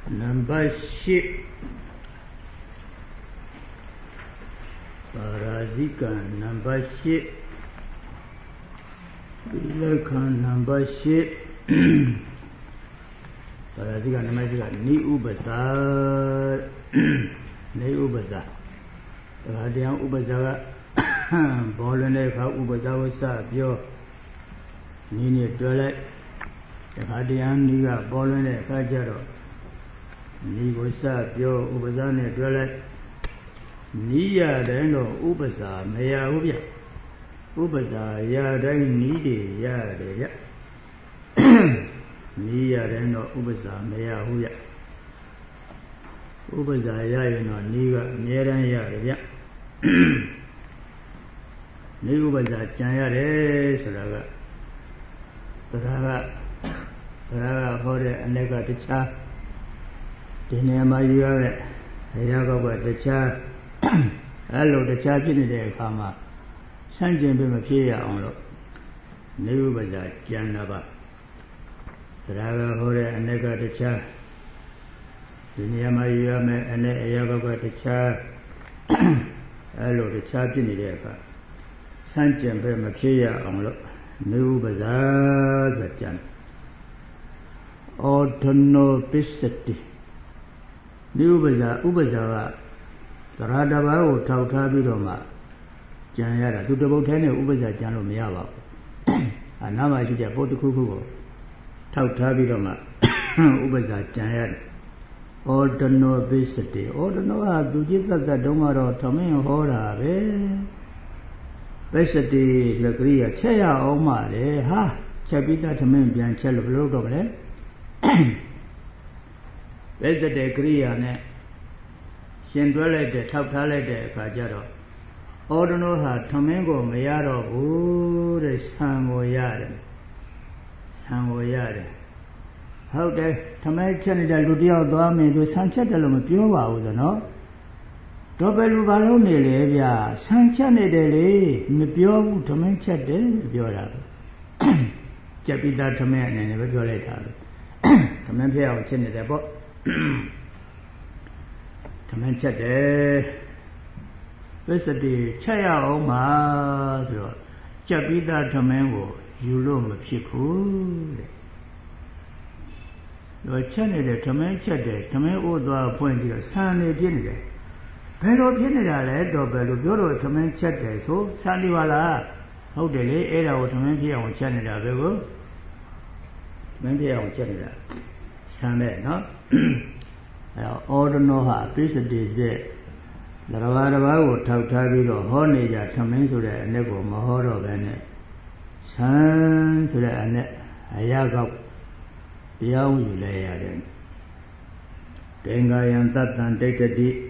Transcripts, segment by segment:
Number 6 Parazika number 6 Vilakhan number 6 Parazika number 6 Ni Ubasa Ni Ubasa Radian Ubasa Boloneka Ubasa was up your Nini toilet Radian Niga Bolone Kajaro Ni was up your Ubasane toilet Niya deno Ubasa Maya Ubia Ubasa ya dai nidi ya de ya Niya deno Ubasa Maya Ubia Ubasa ya no niga Meran ya de ya Ni Ubasa Chanya de Saraga Saraga Hore Aneka Ticha Dinema Yuare Yaga Ticha Hello, the champion de Kama Sanjin Bimapia on New Baza Janaba Saraga Hore and Nega the Cha Diniyama Yame and Yaga the Cha Hello, the champion de Ka Sanjin Bimapia on New Baza the Jan Autono Pisati New Baza Ubaza Radaba Tauta Roma Janara to the Botane Ubaza Jano Miava and now I should have bought the Kuku Tauta Roma Ubaza Janara all the no obesity all the no do you that Domaro Tommy Hora Besity the Korea Chaya Omare ha Chabita Tommy Bianchel Blogole Besity Korea Shin dwelled top talent Kajaro. Ordino had Tomango Mayaro, oh, the Sangoyade. Sangoyade. How does Tomacan del Ludio Dome do Sanchez Pure, no? Double Balone Levia, Sanchane de Le, Nipio, Tomancha de Biora. Japita Toman and never go later. Tomampia, Chin the boat. Menchade Vesati Chaya Oma Jabida Tomango, Yulum Piku. Your channel Tomanchade, Tomango pointed Sunday dinner. Pero General Dobel Bureau Tomanchade, so Sandiwala, how the lay era of Tomanpia on Channel Bego? Tomanpia on Channel Sunday, no? Ordinoha, Pisati, the Ravara, Tautabi, Hornija, Taminsu, Nego, Mahoro, Bene, Sans, Ayaga, Yau, you lay at him. Tengai that and take a deep.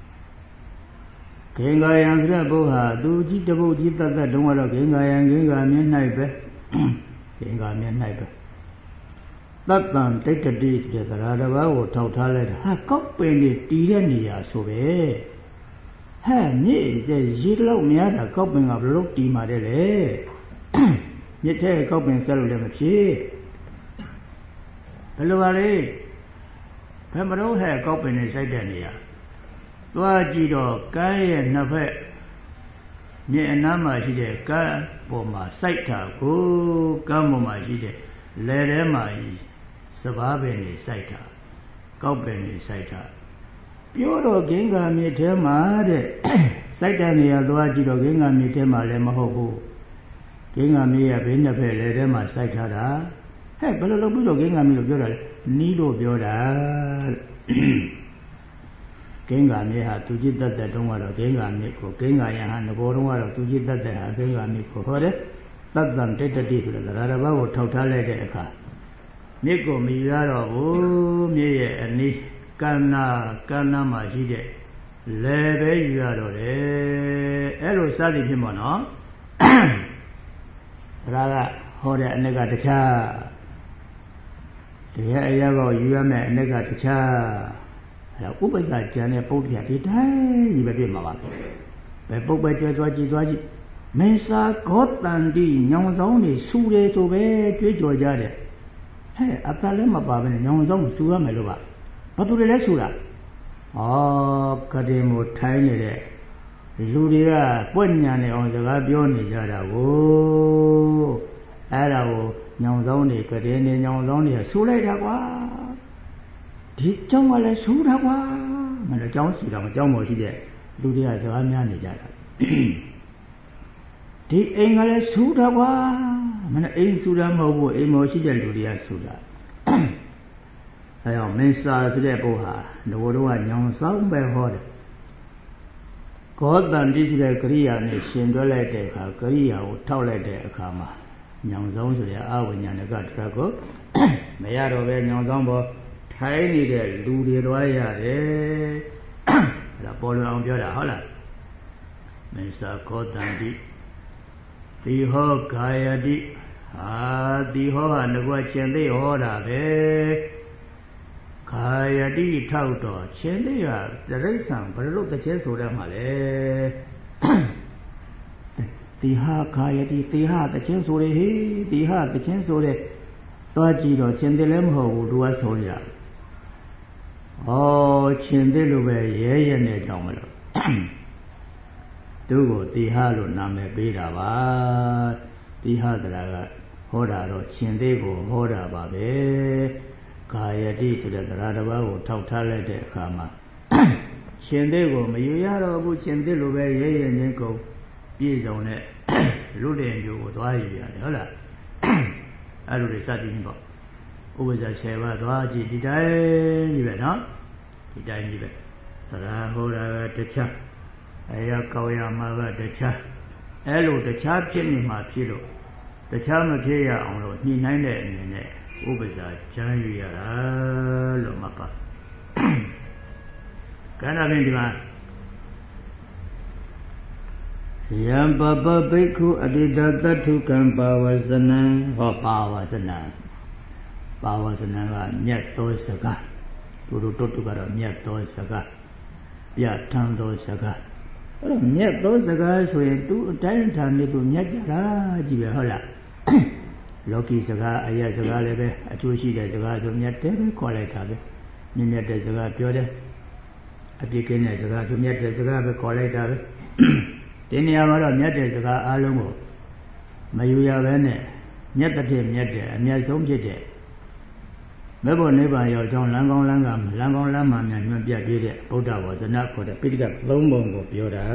Tengai and Raboha, do Jitabo Jita that don't want to Gengai and Genga midnight, Genga midnight. That time take a dish that Radava or Tautalet, ha coping Tirania so be. Ha, me, the Zilo Miata coping of Loki Madele. Yet a coping cellular machine. Hello, Ali. Pemero hair coping in Sidania. Wajido, Kai and Nave. Near Nama, she did, Ka, Boma, Saita, go, Gamma, she did, let them. Sababeni Saita, Copeni Saita. Pure Genga Mitema, Saitania Luajido Genga Mitema Lemahobu. Genga Mia Benape Lema Saitara. Hey, but a little Genga Milo Nido Bioda Genga Mia to get that they don't want to Genga Miko, Genga and the Boroma to get that they have Genga Miko. That's them take the deal, the Radaba or Totale de Eka. Nico Miyaro, me and Nick Kana Majide. Leve Yaro, Elo Sally Himono Raga Hore Negaticha. The Yago, you are a Negaticha. Ubaza Jane Pokia did I, you be Mama. The book by Dwaji. Mesa got and the young only Sule to be Georgia. Hey, after them above and young zone, Sua Melova. ဘာသူတွေလဲဆိုတာကတိမို့ထိုင်းနေတဲ့လူတွေကပွက်ညံနေအောင်စကားပြောနေကြတာကိုအဲ့ဒါကိုညောင်ဆောင်တွေကတိနေညောင်ဆောင်တွေကဆိုလိုက်တာကွာဒီကျောင်းကလည်းဆိုးတာကွာမင်းတို့ကျောင်းစီတာမကျောင်းပေါ်ရှိတဲ့လူတွေကစကားများနေကြတာဒီအိမ်ကလည်းဆိုးတာကွာမင်းအိမ်ဆိုးတာမဟုတ်ဘူးအိမ်ပေါ်ရှိတဲ့လူတွေကဆိုးတာအဲကြောင့်မင်းစာဆိုတဲ့ပုဟာတို့ကညောင်ဆောင်ပဲဟောတယ်ကောတန်တိဆိုတဲ့ကရိယာနဲ့ရှင်တွဲလိုက်တဲ့အခါကရိယာကိုထောက်လိုက်တဲ့အခါမှာညောင်ဆောင်ဆိုတဲ့အဝိညာဏကတရားကိုမရတော့ပဲညောင်ဆောင်ပေါ်ထိုင်းနေတဲ့လူတွေသွားရတယ်အဲ့ဒါပေါ်လွင်အောင်ပြောတာဟုတ်လားမင်းစာကောတန်တိတိဟောကာယတိတိဟောဟာငါချင်းသိဟောတာပဲကာယတိထောက်တော့ချင်းသိကတရိစ္ဆာန်ဘယ်လိုတစ်ချက်ဆိုရမှာလဲတိဟာကာယတိတိဟာတစ်ချင်းဆိုရဟေးတိဟာတစ်ချင်းဆိုတဲ့သွားကြည့်တော့ချင်းသိလည်းမဟုတ်ဘူးသူကဆိုရချင်းသိလို့ပဲရဲရဲနဲ့ကြောင်းမလို့သူ့ကိုတိဟလို့နာမည်ပေးတာပါတိဟတရားကဟောတာတော့ချင်းသိကိုဟောတာပါပဲကာယတိဆိုတဲ့တရားတစ်ပါးကိုထောက်ထားလိုက်တဲ့အခါမှာချင်းသိကိုမယူရတော့ဘူးချင်းသိလိုပဲရဲရဲချင်းကုန်ပြည့်စုံတဲ့လူလင်မျိုးကိုသွားယူရတယ်ဟုတ်လားအဲ့လိုတွေစသည်ချင်းပေါ့ဥပ္ပဇ္ဇ10ပါးသွားကြည့်ဒီတိုင်းကြီးပဲနော်ဒီတိုင်းကြီးပဲတရားဟောတာကတခြားကောက်ရမှာကတခြားအဲ့လိုတခြားဖြစ်နေမှာဖြစ်လို့တခြားမဖြစ်ရအောင်လို့ညှိနှိုင်းတဲ့အနေနဲ့ဥပ္ပဇ္ဇချမ်းယူရတာလို့မှတ်ပါကန္နာပင်ဒီမှာယံပပဘိက္ခုအတိတသတ္ထုကံပါဝဇနံပါဝဇနံကမြတ်သောစကားတို့ကတော့မြတ်သောစကားပြဋ္ဌာန်းသောစကားအဲ့တော့မြတ်သောစကားဆိုရင်သူအတိုင်းအတာနဲ့သူမြတ်ကြတာကြီးပဲဟုတ်လားလောကီစကားအယစကားလည်းပဲအကျိုးရှိတဲ့စကားဆိုမြတ်တယ်ပဲခေါ်လိုက်တာပဲမြတ်တဲ့စကားပြောတယ်အပြစ်ကင်းတဲ့စကားဆိုမြတ်တဲ့စကားပဲခေါ်လိုက်တာပဲဒီနေရာမှာတော့မြတ်တဲ့စကားအားလုံးကိုမယူရဘဲနဲ့မြတ်တဲ့မြတ်တဲ့အမြတ်ဆုံးဖြစ်တဲ့မေဖို့နိဗ္ဗာန်ရောက်ကြောင်းလမ်းကောင်းလမ်းမှမြန်ညွှန်ပြပြတဲ့ဗုဒ္ဓဝါစနာခေါ်တဲ့ပိဋက3ပုံကိုပြောတာ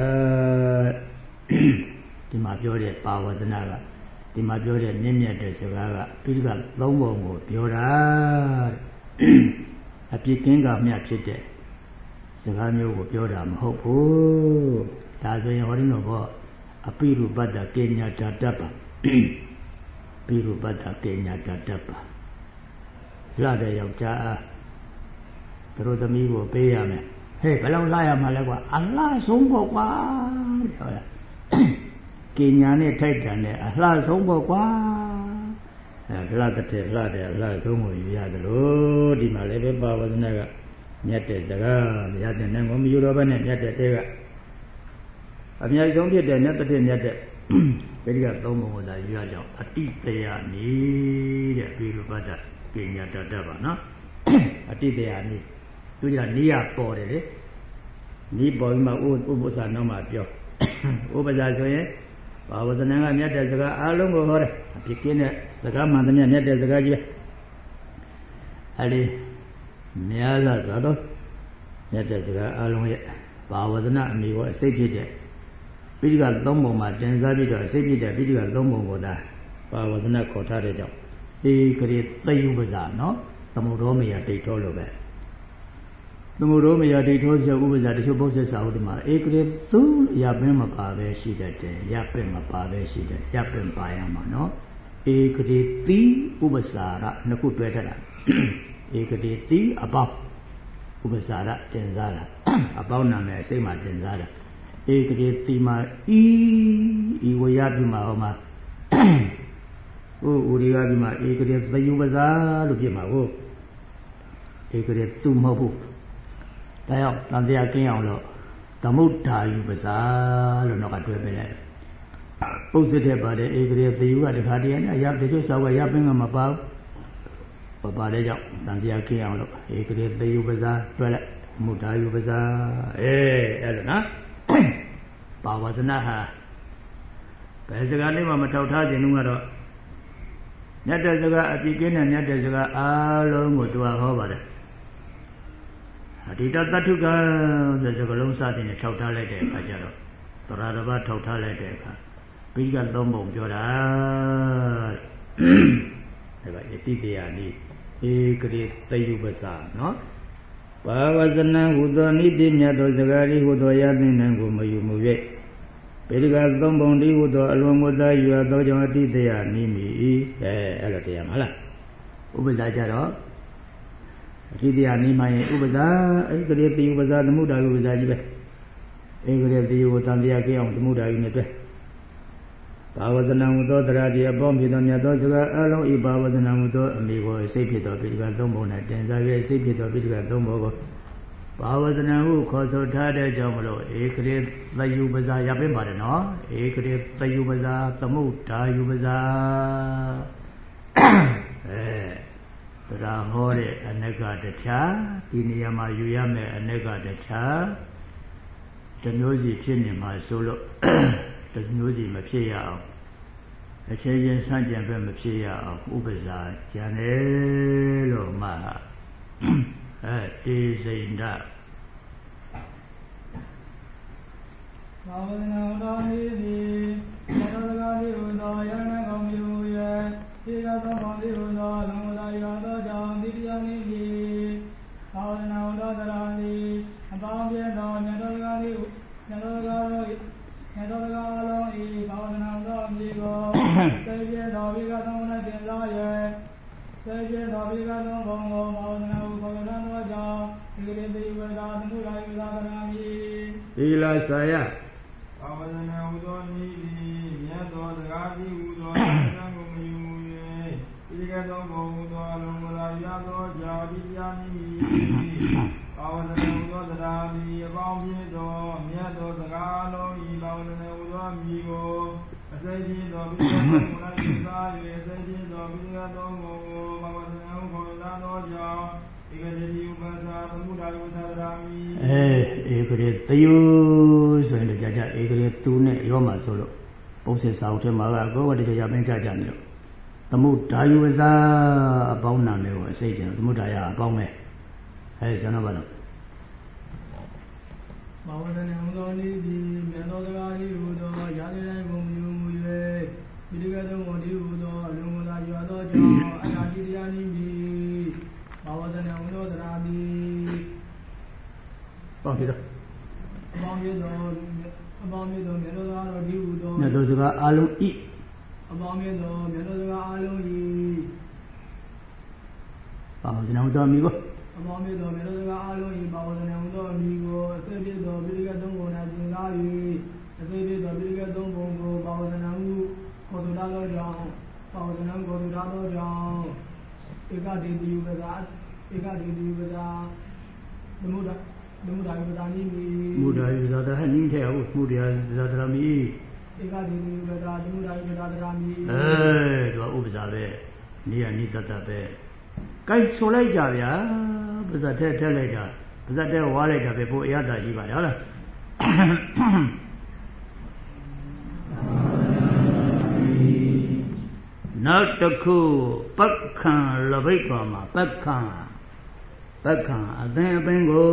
ဒီမှာပြောတဲ့ပါဝဇနာကဒီမှာပြောတဲ့မြင့်တဲ့စကားကပိဋက3ပုံကိုပြောတာအပြစ်ကင်းကမြတ်ဖြစ်တဲ့စကားမျိုးကိုပြောတာမဟုတ်ဘူးဒါဆိုရင်ဟောဒီလိုပေါ့အပိရုပတ္တကေညာတတ္တပပိရုပတ္တကေညာတတ္တပလာတဲ့ယောက်ျားအားသူတို့သမီးကိုပေးရမယ်ဟဲ့ဘယ်လောက်လာရမှာလဲကွာအလားဆုံးပေါ့ကွာဟုတ်လားကညာနဲ့ထိုက်တန်တဲ့အလှဆုံးပေါ့ကွာလှတဲ့လှဆုံးကိုယူရတယ်လို့ဒီမှာလည်းပဲပါဝဇနာကမြတ်တဲ့စကားရတဲ့နဲ့မယူတော့ဘဲနဲ့မြတ်တဲ့တဲကအမြတ်ဆုံးဖြစ်တဲ့မြတ်တဲ့မြတ်တဲ့ပိဋက3ပုံကိုသာယူရကြအောင်အတိတယနေတဲ့ပြေလိုပတ်တာပညာတတ်ပါနော်အတိတရားနည်းသူကနီးရပေါ်တယ်လေနီးပေါ်ပြီးမှဥပ္ပဇ္ဇနောက်မှပြောဥပ္ပဇ္ဇဆိုရင်ဘာဝဇ္ဇနံကမြတ်တဲ့စကားအားလုံးကိုဟောတယ်အဖြစ်ကင်းတဲ့စကားမှန်သမျှမြတ်တဲ့စကားကြီးပဲအဲ့ဒီများလာတော့မြတ်တဲ့စကားအားလုံးရဲ့ဘာဝဇ္ဇနအမိကိုအစိတ်ဖြစ်တဲ့ပိဋက3ပုံမှာတင်စားပြီးတော့အစိတ်ဖြစ်တဲ့ပိဋက3ပုံကိုသာဘာဝဇ္ဇနခေါ်ထားတဲ့ကြောင့်ဧကရေသယုပဇာနော်သမုဒ္ဓောမယဒိဋ္ဌောလို့ပဲသမုဒ္ဓောမယဒိဋ္ဌောဆိုဥပဇာတချို့ပု္ပ္ပစေစာဟုတ်ဒီမှာဧကရေသုရပင်မပါပဲရှိတတ်တယ်ရပင်မပါပဲရှိတယ်ရပင်ပါရမှာနော်ဧကရေသီဥပဇာရနှစ်ခုတွဲထတာဧကရေသီအပေါင်းဥပဇာရတင်စားတာအပေါင်းနာမည်အစိမ့်မှာတင်စားတာဧကရေသီမှာဤဝရပြမှာဟောမှာဥရိယဒီမှာဧကရေသယုပဇာလို့ဖြစ်မှာဟုတ်ဧကရေသူမဟုတ်ဘူးဒါကြောင့်တန်တရားကင်းအောင်လို့သမုဒ္ဓါယုပဇာလို့တော့ကတွဲပေးလိုက်ပုစ္စစ်တဲ့ပါတယ်ဧကရေသယုကတခါတည်းနဲ့ရတချို့ဆောက်ကရပင်းကမပါဘူးပါလေကြောင့်တန်တရားခင်းအောင်လို့ဧကရေသေယုပဇာတွဲလိုက်မုဒ္ဒယုပဇာအဲ့လိုနော်ပါဝဇနာဟာဘယ်စကားလေးမှမထောက်ထားခြင်းလို့ကတော့မြတ်တဲ့စကားအပြည့်ကင်းတဲ့မြတ်တဲ့စကားအားလုံးကိုသူကဟောပါတယ်အတိတတ္ထုကဆိုစကားလုံးစတင်ထောက်ထားလိုက်တဲ့အခါကျတော့သရတဘာထောက်ထားလိုက်တဲ့အခါပိဋကသုံးပုံပြောတာဒါကယတိတရားနည်းဧကရေသေယုပဇာနော်ဘာဝဇနံဟူသောနိတိမြတ်သောစကားလေးဟူသောယသိဉာဏ်ကိုမယူမူ၍ပိဋကသုံးပုံတည်းဟူသောအလွန်ကိုသာယူရသောကြောင့်အတိတရားနည်းမီအဲ့လိုတရားမလားဥပဇာကြတော့အတိတရားနည်းမှရင်ဥပဇာဧကရေသေယုပဇာသမုဒ္ဒယုပဇာကြီးပဲဧကရေသေယုကိုတန်တရားကြအောင်သမုဒ္ဒယုနဲ့တွဲဘာဝဇနံဟူသောတရားဒီအပေါင်းဖြစ်သောမြတ်သောစကားအလုံးဤဘာဝဇနံဟူသောအမိကိုစိတ်ဖြစ်သောပိဋကသုံးပုံ၌တင်စား၍စိတ်ဖြစ်သောပိဋကသုံးပုံကိုဘာဝဇနံဟုခေါ်ဆိုထားတဲ့ကြောင့်မလို့ဧကရေသေယုပဇာရပင်းပါတယ်နော်ဧကရေသေယုပဇာသမုဒ္ဒါယုပဇာတရားဟောတဲ့အနက်ကတခြားဒီနေရာမှာယူရမယ်အနက်ကတခြားတစ်မျိုးစီဖြစ်နေမှာဆိုလို့တစ်မျိုးစီမဖြစ်ရအောင်အချင်းချင်းဆန့်ကျင်ဘက်မဖြစ်ရအောင်ဥပဇာကျန်တယ်လို့မှတေစိန္ဒဘာဝနာတော်ဤသည်သတ္တကတိဟူသောယန္နကောင်းမြူရဲ့ဒီကသောပေါင်းသည်ဟူသောလုံလာရသောကြောင့်တိတရားနည်းသည်ဘာဝနာတော်တရားသည်အပေါင်းပြသောမြတ်တော်ကတိမြတ်တော်တော်မြတ်တော်ကအလုံးဤဘာဝနာတော်အမည်ကိုစေပြတော်ဝိကသော၌တင်စားရဲ့စေပြတော်ဝိကသောဘုံကိုဘာဝနာဟုခေါ်လာသောကြောင့်ဒီကနေ့ဒီဝေဒာသမုဒ္ဒယုသာကရာမိသီလဆာယဘာဝနာဟုသောနည်းသည်မြတ်သောစကားသည်ဟူသောဉာဏ်ကိုမယူ၍ဒီကသောဘုံဟူသောလုံလာရသောကြောင့်ဒီတရားနည်းဘာဝနာဟုသောတရားသည်အပေါင်းဖြစ်သောမြတ်သောစကားလုံးဤဘာဝနာဟုသောအမည်ကိုအစိတ်ဖြစ်သောပိဋကသုံးပုံ၌ယူစား၍အစိတ်ဖြစ်သောပိဋကသုံးပုံကိုဘာဝနာဟုခေါ်လာသောကြောင့်ဧကရေသေယုပဇာသမုဒ္ဒယုသာရမိဧကရေသေယုဆိုရင်လည်းကြာဧကရေသူနဲ့ရောမှာဆိုလို့ပုံစံစာအုပ်ထဲမှာကကိုယ်ဝတ္တရပင်ကြာနေလို့သမုဒ္ဒယုဇာအပေါင်းနာမည်ကိုအစိတ်တယ်သမုဒ္ဒယအပေါင်းပဲဆန္ဒပါတော့ဘာဝနာဟူသောနည်းသည်မြတ်သောစကားဤဟူသောယာတိတိုင်းဘုံမြူမူ၍ပိဋကသုံးပုံတည်းဟူသောအလုံးစုံသာယူသောကြောင့်အနာတိတရားနည်းသည်ဘာဝနာဟူသောတရားသည်ပေါင်းပြီတော့အပေါင်းပြီတော့မြတ်သောမြတ်သောစကားတော်တည်းဟူသောမြတ်သောစကားအလုံးဤအပေါင်းပြီတော့မြတ်သောစကားအလုံးဤဘာဝနာဟူသောမိကိုအပေါင်းမြတ်သောမြတ်သောစကားအလုံးဤဘာဝနာဟူသောအမည်ကိုအသိပြသောပိဋကသုံးပုံ၌သင်္ကား၍အသိပြသောပိဋကသုံးပုံကိုဘာဝနာဟုခေါ်ဆိုသောကြောင့်ဘာဝနာကိုခေါ်ဆိုသောကြောင့်ဧကတိတိယုပဇာသမုဒ္ဒယုပဇာနိမိမုဒ္ဒယုပဇာတဟနိထဲဟုတ်မုဒ္ဒယပဇာတရမိဧကတိတိယုပဇာသမုဒ္ဒယုပဇာတရမိသူကဥပဇာပဲနိယနိတတပဲကိုက်ဆိုလိုက်ကြဗျာပါဇတ်ထဲထည့်လိုက်တာပါဇတ်ထဲဝါလိုက်တာပဲပိုအရသာရှိပါလားနောက်တစ်ခုပက္ခံလဘိတ်ပေါ်မှာပက္ခံအသင်အပင်ကို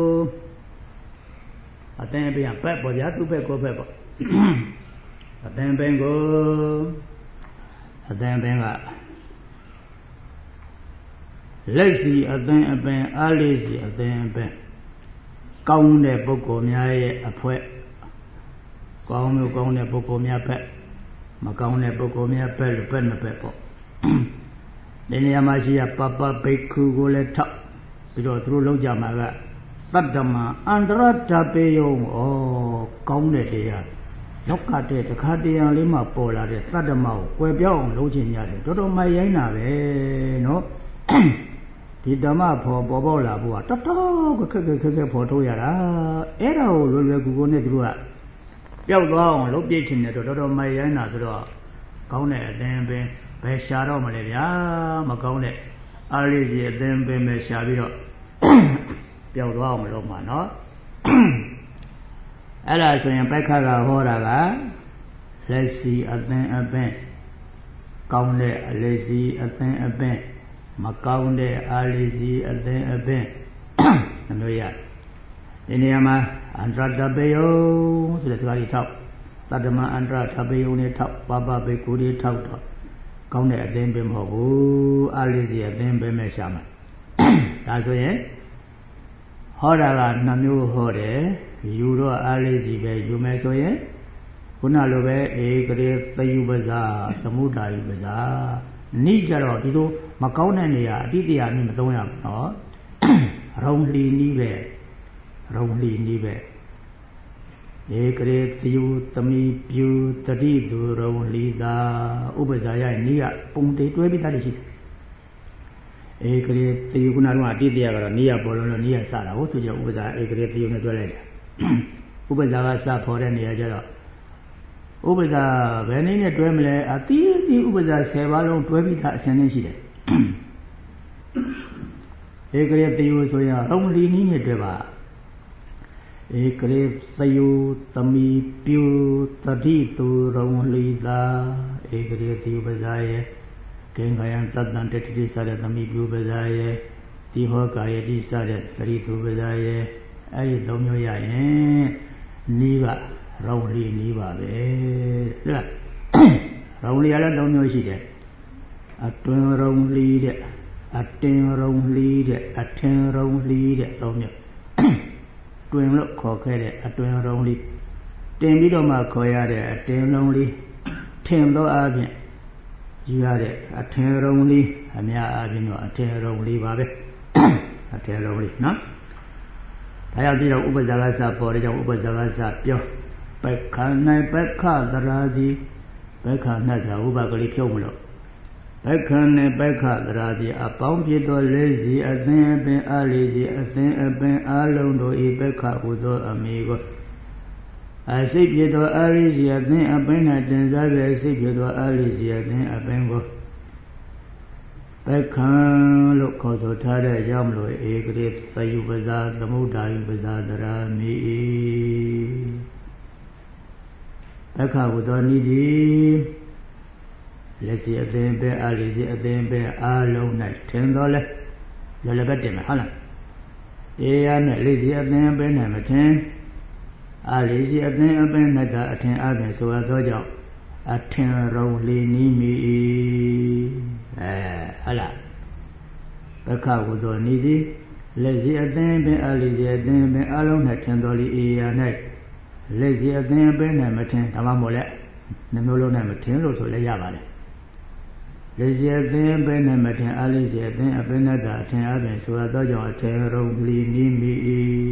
အသင်အပင်ကပက်ပေါ်ဗျာသူ့ဘက်ကိုဘက်ပေါ့အသင်အပင်ကိုအသင်အပင်ကလက်စီအသင်အပင်အားလေးစီအသင်အပင်ကောင်းတဲ့ပုဂ္ဂိုလ်များရဲ့အဖွဲ့ကောင်းတဲ့ပုဂ္ဂိုလ်များဖက်မကောင်းတဲ့ပုဂ္ဂိုလ်များဖက်လို့ဖက်နှစ်ဖက်ပေါ့ဒီနေရာမှာရှိရပပဘိက္ခုကိုလည်းထောက်ပြီးတော့သူတို့လောက်ကြမှာကတတ္တမအန္တရတပေယုံကောင်းတဲ့တရားလောကတဲ့တခါတရားလေးမှပေါ်လာတဲ့တတ္တမကိုကွယ်ပြောင်းအောင်လုပ်ချင်ရတယ်တော်တော်မရိုင်းတာပဲနော်ဒီဓမ္မပေါ်ပေါက်လာဖို့ကတော်တော်ခက်ပေါ်ထုတ်ရတာအဲ့ဒါကိုလွယ်လွယ်ကူကူနဲ့သူတို့ကပျောက်သွားအောင်လုပ်ပြချင်တယ်တော်တော်မရိုင်းတာဆိုတော့ကောင်းတဲ့အသင်ပင်ဘယ်ရှာတော့မလဲဗျာမကောင်းတဲ့အားလေးစီအသင်းပင်ပဲရှာပြီးတော့ပျောက်သွားအောင်မလုပ်မှာနော်အဲ့ဒါဆိုရင်ပိုက်ခတ်ကဟောတာကလက်စီအသင်းအပင်ကောင်းတဲ့လက်စီအသင်းအပင်မကောင်းတဲ့အားလေးစီအသင်းအပင်နှမျိုးရဒီနေရာမှာအန္တရတပေယဆိုတဲ့စကားလေးထောက်တတ္တမအန္တရတပေယနဲ့ထောက်ပပဘေကုလေးထောက်တော့ကောင်းတဲ့အသင်းပင်မဟုတ်ဘူးအားလေးစီအသင်းပင်ပဲရှာမှာဒါဆိုရင်ဟောတာကနှမျိုးဟောတယ်ယူတော့အားလေးစီပဲယူမယ်ဆိုရင်ခုနလိုပဲဧကရေသယုပဇာသမုဒ္ဒါယုပဇာနိကြတော့ဒီလိုမကောင်းတဲ့နေရာအတိတရားနဲ့မသုံးရဘူးနော်ရုံလီနီးပဲရုံလီနီးပဲဧကရေသယုသမီပြုတတိသူရုံလီသာဥပဇာရဲ့နီးကပုံတေတွဲပြီးသားရှိတယ်ဧကရေသယုခုနကအတိတရားကတော့နီးရပေါ်လို့နီးရစတာဟုတ်သူကြောင့်ဥပဇာဧကရေသယုနဲ့တွဲလိုက်တယ်ဥပဇာကစဖော်တဲ့နေရာကျတော့ဥပဇာဘယ်နည်းနဲ့တွဲမလဲအတိအတိဥပဇာ10ပါးလုံးတွဲပြီးသားအစဉ်နဲ့ရှိတယ်ဧကရေသယုဆိုရင်ရုံလီနီးနဲ့တွဲပါဧကရေသယုသမီပြုတတိသူရုံလီသာဧကရေသယုပဇာရဲ့ကိင္ခယံသတ္တံတတိစတဲ့သမီပြုပဇာရဲ့တိဟောကာယတိစတဲ့သတိသူပဇာရဲ့အဲ့ဒီသုံးမျိုးရရင်နီးကရုံလီနီးပါပဲဟုတ်လားရုံလီကလည်းသုံးမျိုးရှိတယ်အတွင်ရုံလီတဲ့အတင်ရုံလီတဲ့အထင်ရုံလီတဲ့သုံးမျိုးတွင်လို့ခေါ်ခဲ့တဲ့အတွင်ရုံလီတင်ပြီးတော့မှခေါ်ရတဲ့အတင်ရုံလီထင်သောအပြင်ယူရတဲ့အထင်ရုံလီအများအပြင်တော့အထင်ရုံလီပါပဲအထင်ရုံလီနော်ဒါကြောင့်ဒီတော့ဥပဇာကစပေါ်တဲ့ကြောင့်ဥပဇာကစပြောပက္ခ၌ပက္ခသရာတိပက္ခ၌ဆိုတာဥပကလေးဖြုတ်မလို့ပက္ခ၌ပက္ခသရာတိအပေါင်းဖြစ်သောလေးစီအသင်းအပင်အားလေးစီအသင်းအပင်အားလုံးတို့ဤပက္ခဟုသောအမည်ကိုအစိတ်ဖြစ်သောအားလေးစီအသင်းအပင်၌တင်စားပြီးအစိတ်ဖြစ်သောအားလေးစီအသင်းအပင်ကိုပက္ခလို့ခေါ်ဆိုထားတဲ့အကြောင်းမလို့ဧကရေသယုပဇာသမုဒ္ဒါယုပဇာတရာမိပက္ခဟုသောနိတိလက်စီအသင်းပဲအားလေးစီအသင်းပဲအားလုံး၌ထင်တော်လဲလောလည်းပဲတင်မယ်ဟုတ်လားအေးရနဲ့လက်စီအသင်းပဲ၌မထင်အားလေးစီအသင်းအပင်၌သာအထင်အပင်ဆိုရသောကြောင့်အထင်ရုံလီနီးမိဟုတ်လားပက္ခဟုသောနိတိလက်စီအသင်းပဲအားလေးစီအသင်းပဲအားလုံး၌ထင်တော်လီအေးရ၌လက်စီအသင်းပဲ၌မထင်ဒါမှမဟုတ်လဲနှမျိုးလုံး၌မထင်လို့ဆိုလဲရပါတယ်လက်စီအသင်းပဲ၌မထင်အားလေးစီအသင်းအပင်၌သာအထင်အပင်ဆိုရသောကြောင့်အထင်ရုံလီနီးမိ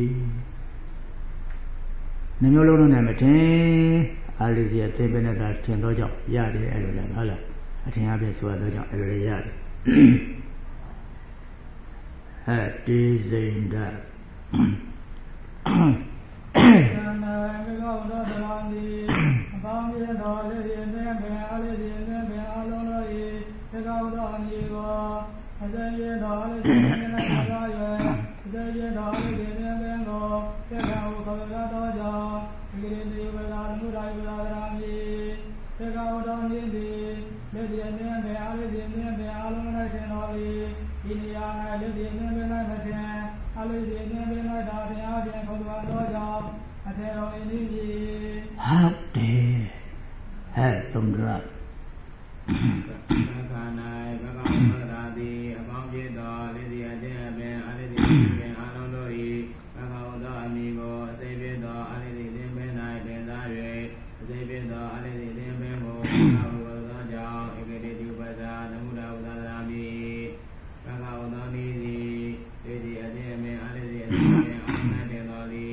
နှမျိုးလုံး၌မထင်အားလေးစီအသင်းပဲ၌သာထင်သောကြောင့်ရတယ်အဲ့လိုလဲဟုတ်လားအထင်အပင်ဆိုရသောကြောင့်အဲ့လိုလဲရတယ်ဟဲ့တိစိန်ဒနာမေကောဒသရံဒီအပေါင်းပြတော်လေးရင်းနဲ့ပဲအားလေးရင်းနဲ့ပဲအားလုံးတို့ဤသေကောတော်အမည်ကိုအစေရတော်လေးရင်းနဲ့သာရရဲ့အစေရတော်လေးရင်းနဲ့ပဲကိုသေကောခေါ်ရတော်ကြောင့်ဒီကိရိဝလာမှုတိုင်းဝလာရံဒီသေကောတော်မြင့်ဒီလေးရင်းနဲ့ပဲအားလေးရင်းနဲ့ပဲအားလုံးတို့ရှင်တော်ဤဒီနေရာ၌လေးရင်းနဲ့ပဲ၌မထင်အားလေးရင်းနဲ့ပဲ၌သာတရားပြန်ခေါ်တော်ကြောင့်အထေရောအင်းကြီးဟုတ်တယ်ဟဲ့သုံးရဘဂနာဘဂဝန္တရာတိအပေါင်းပြတော်လေးစီအခြင်းအပင်အားလေးစီပင်အားလုံးတို့၏ဘဂဝသောအမည်ကိုအသိပြတော်အားလေးစီသင်ပင်၌တင်စား၍အသိပြတော်အားလေးစီသင်ပင်ကိုဘဂဝသောကြောင့်ဧကတိတုပဇာသမုဒ္ဒဝသရာမိဘဂဝသောနိစီလေးစီအခြင်းအပင်အားလေးစီအခြင်းအပင်အား၌တင်တော်လီ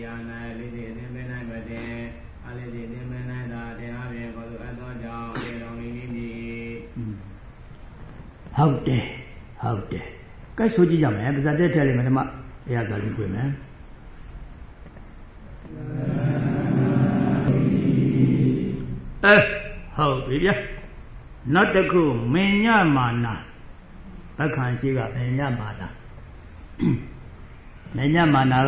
ဟုတ်တယ်ဟုတ်တယ်ကဲဆိုကြည့်ကြမယ်ပါဇာတက်ထည့်လိုက်မယ်ဓမ္မတရားသာလေးတွေ့မယ်ဟုတ်ပြီဗျာနောက်တစ်ခုမင်ညမာနာဘက္ခံရှိကမညမာနာမညမာနာက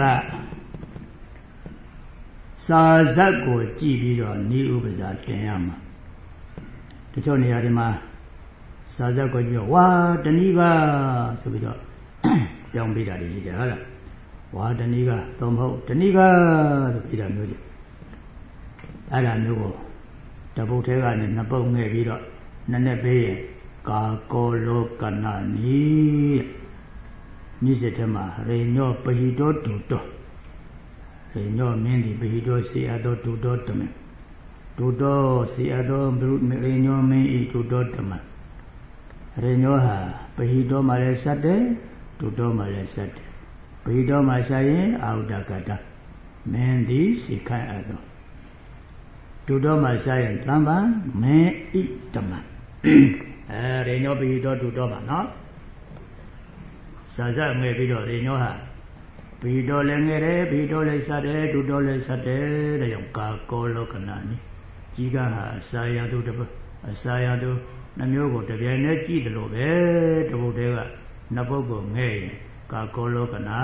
စာဇတ်ကိုကြည့်ပြီးတော့နိဥပဇာတင်ရမှာတချို့နေရာတွေမှာစာဇတ်ကိုကြည့်တော့ဝါတဏိကဆိုပြီးတော့ပြောင်းပေးတာတွေရှိတယ်ဟုတ်လားဝါတဏိကသုံးဖို့တဏိကဆိုပြီးတာမျိုးတွေအဲ့ဒါမျိုးကိုတပုတ်ထဲကနေနှစ်ပုတ်ငှဲ့ပြီးတော့နှစ်နဲ့ပေးရင်ကာကောလောကနာနိမြစ်စစ်ထဲမှာရေညောပဟိတောတူတောရေညောမင်းဒီပဟိတောစေအတောတူတောတမင်တူတောစေအတောရေညောမင်းဤတူတောတမင်ရေညောဟာပဟိတောမှာလည်းစတ်တယ်တူတောမှာလည်းစတ်တယ်ပဟိတောမှာစရင်အာဟုဒကတမင်းဒီစိခိုင်အတောတူတောမှာစရင်တမ္ပံမင်းဤတမင်ရေညောပဟိတောတူတောပါနော်စာစငယ်ပြီးတော့ရေညောဟာပဟိတောလည်းငယ်တယ်ပဟိတောလည်းစတယ်တူတောလည်းစတယ်တဲ့ကြောင့်ကာကောလောကနာနိကြီးကဟာအစာရသူအစာရသူနှမျိုးကိုတပြိုင်တည်းကြည့်တယ်လို့ပဲတပုတ်တည်းကနှစ်ပုတ်ကိုငဲ့ရင်ကာကောလောကနာ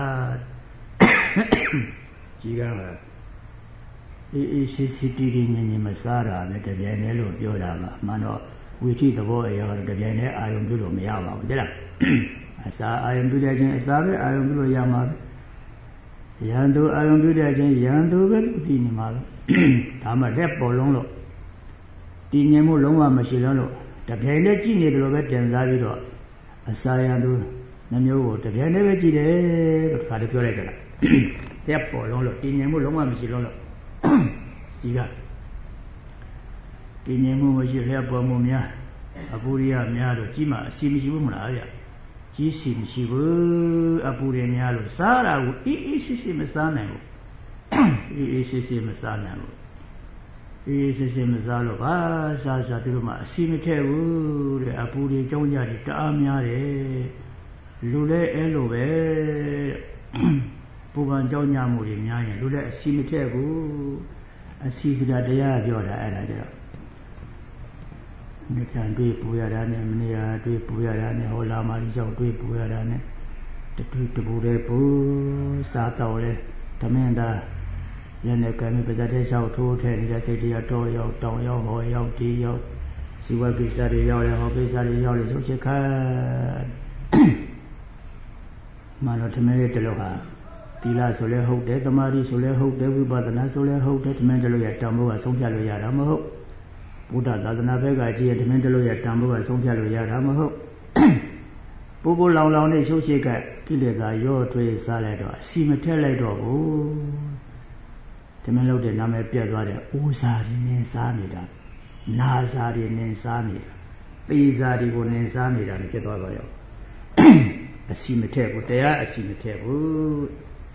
ကြီးကဟာအေးစီတီတီညင်ညင်မစားတာပဲတပြိုင်တည်းလို့ပြောတာပါမှန်တော့ဝိထိသဘောအရာတော့တပြိုင်တည်းအာယုံပြုလို့မရပါဘူးတဲ့လားအစာအာယုံပြုတဲ့ချင်းအစာပဲအာယုံပြုလို့ရမှာပဲယံသူအာယုံပြုတဲ့ချင်းယံသူပဲသိနေမှာလို့ဒါမှလက်ပေါ်လုံးလို့တည်ငြိမ်မှုလုံးဝမရှိလို့တပြိုင်တည်းကြည့်နေတယ်လို့ပဲတင်စားပြီးတော့အစာယံသူနှမျိုးကိုတပြိုင်တည်းပဲကြည့်တယ်လို့ခါတည်းပြောလိုက်ကြတာလက်ပေါ်လုံးလို့တည်ငြိမ်မှုလုံးဝမရှိလို့ဒီကတည်ငြိမ်မှုမရှိလက်ပေါ်မှုများအပူရိယများတော့ကြီးမှအစီမရှိဘူးမလားဗျကြီးစီမရှိဘူးအပူရိယများလို့စားတာကိုအေးရှိမစားနိုင်ဘူးအေးရှိမစားနိုင်ဘူးအေးရှိမစားလို့ဘာစားသူတို့မှအစီမထည့်ဘူးတဲ့အပူရိယကြောင်းကြတယ်တအားများတယ်လူလည်းအဲလိုပဲပူပန်ကြောင်းညမှုတွေများရင်လူလည်းအစီမထည့်ဘူးအစီဆိုတာတရားပြောတာအဲ့ဒါကြတော့နေပြန်တွေ့ပူရတာနဲ့မနေရတွေ့ပူရတာနဲ့ဟောလာမာကြီးကြောင့်တွေ့ပူရတာနဲ့တွေ့တပူတဲ့ပူစားတော့လေဓမင်းသားရတဲ့ကံပဇတ်တဲ့လျှောက်ထိုးထဲနေတဲ့စိတ်တရားတော်ရောက်တောင်ရောက်ဟောရောက်တီးရောက်ဇီဝကိစ္စတွေရောက်လေဟောကိစ္စတွေရောက်လေချုပ်ချခါမှန်တော့ဓမင်းရဲ့တလို့ဟာသီလဆိုလဲဟုတ်တယ်သမာဓိဆိုလဲဟုတ်တယ်ဝိပဿနာဆိုလဲဟုတ်တယ်ဓမင်းတလို့ရတံမိုးကဆုံးဖြတ်လို့ရတာမဟုတ်ဘုဒ္ဓသာသနာဘက်ကကြည့်ရဓမင်းတလို့ရတံမိုးကဆုံးဖြတ်လို့ရတာမဟုတ်ပူပူလောင်လောင်နဲ့ရှုပ်ရှက်ကကိလေသာရောထွေးစားလိုက်တော့အစီမထက်လိုက်တော့ဘူးဓမင်းလို့တဲ့နာမည်ပြတ်သွားတဲ့အိုးစားရင်းနဲ့စားနေတာနာစားရင်းနဲ့စားနေတာသေစားတွေကိုနဲ့စားနေတာနဲ့ဖြစ်သွားတော့ရောအစီမထက်ဘူးတရားအစီမထက်ဘူး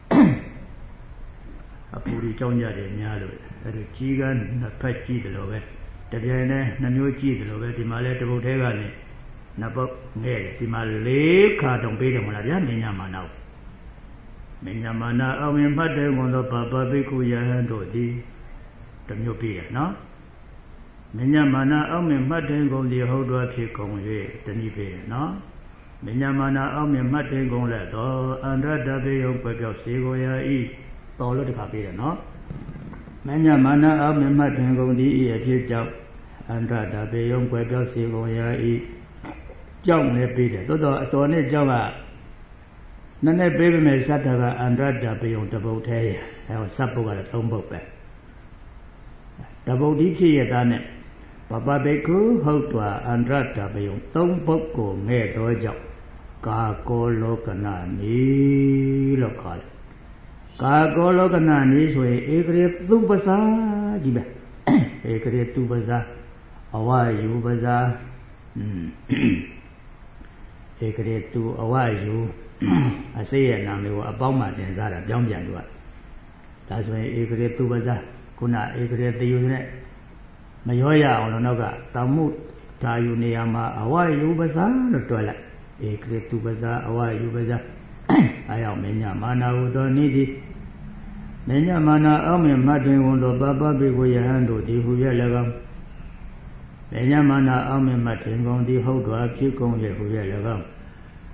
အပူရီကြောင်းကြတယ်များလို့အဲ့ဒါကြီးကနှစ်ဖက်ကြည့်တယ်လို့ပဲတပြိုင်တည်းနှမျိုးကြည့်တယ်လို့ပဲဒီမှာလဲတပုတ်ထဲကနေနှစ်ပုတ်ငဲ့တယ်ဒီမှာ၄ခါတောင်ပေးတယ်မလားဗျာမညာမာနာမညာမာနာအောင်မြင်မှတ်တယ်ဝန်သောပါပဘိက္ခုယဟန်တို့သည်တမျိုးပေးတယ်နော်မညာမာနာအောင်မြင်မှတ်တယ်ကုန်သည်ဟုတ်တော်ဖြစ်ကုန်၍တနည်းပေးတယ်နော်မညာမာနာအောင်မြင်မှတ်တယ်ကုန်လက်တော်အန္တတဘေယုပပြောက်စေကိုရာဤတော်လို့တခါပေးတယ်နော်မညာမာနာအောင်မြင်မှတ်တယ်ကုန်သည်ဤအဖြစ်ကြောင့်အန္တတဘေယုပပြောက်စေကိုရာဤကြောင့်လည်းပေးတယ်တော်တော်အတော်နဲ့ကြောင့်ကနည်းနည်းပေးပေမဲ့စတ္တကအန္တတဘေယုတပုတ်သေးအဲစပ်ပုတ်ကတော့၃ပုတ်ပဲတပုတ်ဒီဖြစ်ရတာနဲ့ပပဘိက္ခုဟုတ်တော်အန္တတဘေယု၃ပုတ်ကိုငဲ့တော့ကြောင့်ကာကောလောကနာနိလို့ခေါ်တယ်ကာကောလောကနာနိဆိုရင်ဧကရေသူပစာကြီးပဲဧကရေသူပစာအဝယူပစာဧကရေသူအဝယူအစိရဲ့နာမည်ကိုအပေါင်းမှတင်စားတာပြောင်းပြန်လို့ဒါဆိုရင်ဧကရေသူပစာခုနဧကရေတယူနဲ့မရောရအောင်လို့နောက်ကသမှုဓာယူနေရာမှာအဝယူပစာလို့တွဲလိုက်ဧကရေသူပဇာအဝယူပဇာအယောက်မညမာနာဟုသောနိတိမညမာနာအောင်မြင်မှတ်တွင်ဝန်သောပပပိကိုယဟန်တို့သည်ဟူရ၎င်းမညမာနာအောင်မြင်မှတ်တွင်ကုန်သည်ဟုတ်တော်ဖြစ်ကုန်ရဟူရ၎င်း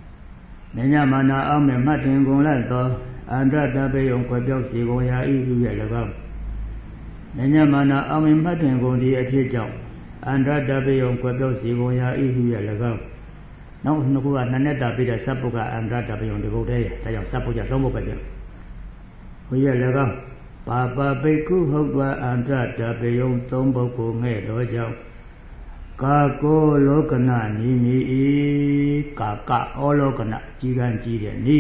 မညမာနာအောင်မဲ့မှတ်တင်ကုန်လိုက်သောအန္တရတပေယုံခွဲပြောက်စီကုန်ရာဤပြုရဲ့၎င်းမညမာနာအောင်မဲ့မှတ်တင်ကုန်ဒီအဖြစ်ကြောင့်အန္တရတပေယုံခွဲပြောက်စီကုန်ရာဤပြုရဲ့၎င်းနောက်နှစ်ခုကနှစ်နဲ့တာပြတဲ့စပ်ပုတ်ကအန္တရတပေယုံဒီဘုတ်တဲ့ဒါကြောင့်စပ်ပုတ်ကြသုံးပုတ်ပဲပြဟိုရဲ့၎င်းပါပဘိက္ခုဟုတ်သွားအန္တရတပေယုံသုံးပုတ်ကိုငဲ့တော်ကြောင့်ကာကောလောကနာနိမိဤကာကဩလောကနာကြီးကန်းကြီးတဲ့နိ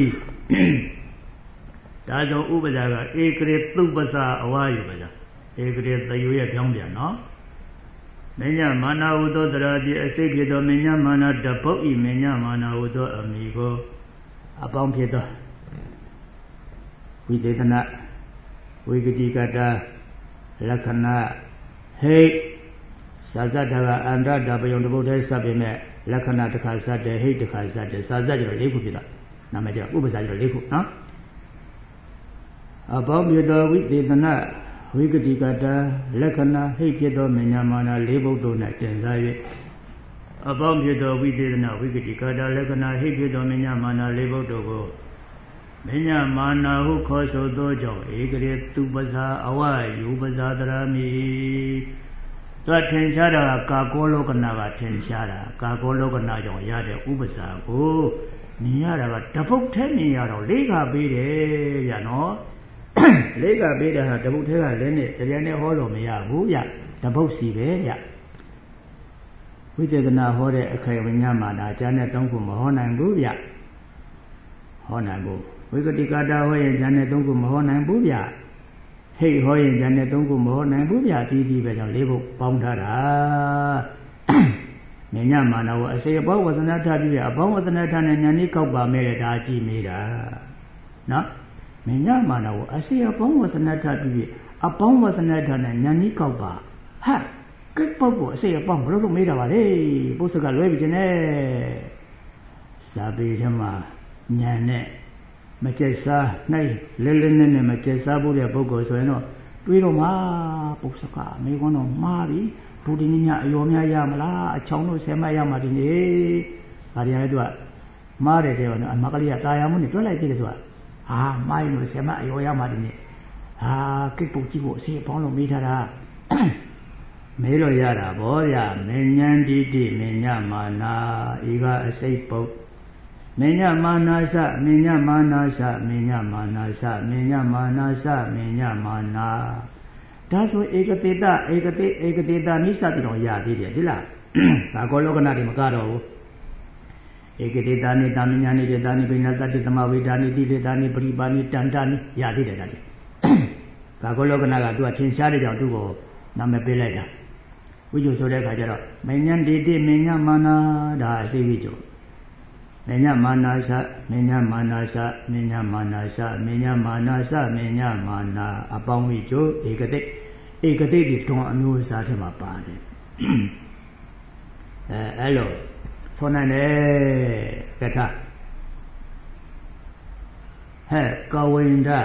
ဒါကြောင့်ဥပဇာကဧကရေသုပ္ပစာအဝါယုပဇာဧကရေသယုရဲ့ပြောင်းပြန်နော်မညမာနာဟုသောတရာတိအစိတ်ဖြစ်သောမညမာနာတပုတ်ဤမညမာနာဟုသောအမိကိုအပေါင်းဖြစ်သောဝိသေသနဝိကတိကတာလက္ခဏာဟိစာဇတ်တာကအန္တရတပယုံတပုတ်ထဲစပ်ပြင်မဲ့လက္ခဏာတစ်ခါစပ်တယ်ဟိတ်တစ်ခါစပ်တယ်စာဇတ်ကျတော့၄ခုဖြစ်တာနာမည်ကျဥပဇာကျတော့၄ခုနော်အပေါင်းဖြစ်သောဝိသေသနဝိကတိကတာလက္ခဏာဟိတ်ဖြစ်သောမညာမာနာ၄ဘုတ်တို့၌တင်စား၍အပေါင်းဖြစ်သောဝိသေသနဝိကတိကတာလက္ခဏာဟိတ်ဖြစ်သောမညာမာနာ၄ဘုတ်တို့ကိုမညာမာနာဟုခေါ်ဆိုသောကြောင့်ဧကရေသူပဇာအဝယူပဇာတရာမိသူထင်ရှားတာကာကောလောကနာကထင်ရှားတာကာကောလောကနာကြောင့်ရတဲ့ဥပဇာကိုမြင်ရတာကတပုတ်ထဲမြင်ရတော့လေးကပေးတယ်ဗျာနော်လေးကပေးတာဟာတပုတ်ထဲကလည်းနဲ့တရားနဲ့ဟောလို့မရဘူးဗျတပုတ်စီပဲဗျဝိသေသနာဟောတဲ့အခေဝိညာမာနာကျမ်းနဲ့၃ခုမဟောနိုင်ဘူးဗျဟောနိုင်ဘူးဝိကတိကတာဟောရင်ကျမ်းနဲ့၃ခုမဟောနိုင်ဘူးဗျဟိတ်ဟောရင်ကျန်တဲ့၃ခုမဟောနိုင်ဘူးဗျာတီးတီးပဲကြောင့်၄ဘုတ်ပေါင်းထားတာမညမာနာကိုအစေအပေါင်းဝဇနထပြည့်အပေါင်းဝဇနထနဲ့ညာနေကောက်ပါမဲ့ဒါကြည့်မိတာနော်မညမာနာကိုအစေအပေါင်းဝဇနထပြည့်အပေါင်းဝဇနထနဲ့ညာနေကောက်ပါဟာကိတ်ပုတ်ကိုအစေအပေါင်းဘလို့လို့မေးတာပါလေပုစကလွဲပြီခြင်းနဲ့ဇာပေထဲမှာညာနဲ့မကျက်စားနိုင်လဲလဲနဲ့မကျက်စားဖို့တဲ့ပုဂ္ဂိုလ်ဆိုရင်တော့တွေးတော့မှာပုစကမေကွန်းတော့မှားပြီဒုတိယညအယောများရမလားအချောင်းတို့ဆယ်မရမှာဒီနေ့ဗာဒီရဲသူကမှားတယ်တဲ့နော်အမကလေးကတာယာမှုနဲ့တွက်လိုက်သေးတယ်သူကဟာမှားရင်လို့ဆယ်မအယောရမှာဒီနေ့ဟာကိတ်ပုတ်ကြည့်ဖို့အစီအပေါင်းလို့မေးထားတာမဲလို့ရတာဗောဗျာမဉ္ဇန်တိတိမညမာနာဤကအစိတ်ပုတ်မညမာနာစမညမာနာစမညမာနာစမညမာနာစမညမာနာဒါဆိုဧကတိတဧကတိတနိစ္စတိတော်ရသေးတယ်ဒီလားဒါကောလောကနာတွေမကတော့ဘူးဧကတိတနိတမညာနိတေတနိပိဏသတ္တိသမဝိဒါနိတိတေတနိပရိပါနိတန္တနိရသေးတယ်ဒါတွေဒါကောလောကနာကသူကထင်ရှားတဲ့ကြောင့်သူ့ကိုနာမည်ပေးလိုက်တာဝိဇ္ဇုဆိုတဲ့အခါကျတော့မဉ္ဇန်တိတိမညမာနာဒါအစိဝိဇ္ဇုမညမာနာစမညမာနာစမညမာနာစမညမာနာစမညမာနာအပေါင်းဝိဇ္ဇုဧကတိဒီတွန်အမျိုးအစားထဲမှာပါတယ်အဲ့လိုဆိုနိုင်တယ်ကထာဟဲ့ကဝိန္ဒ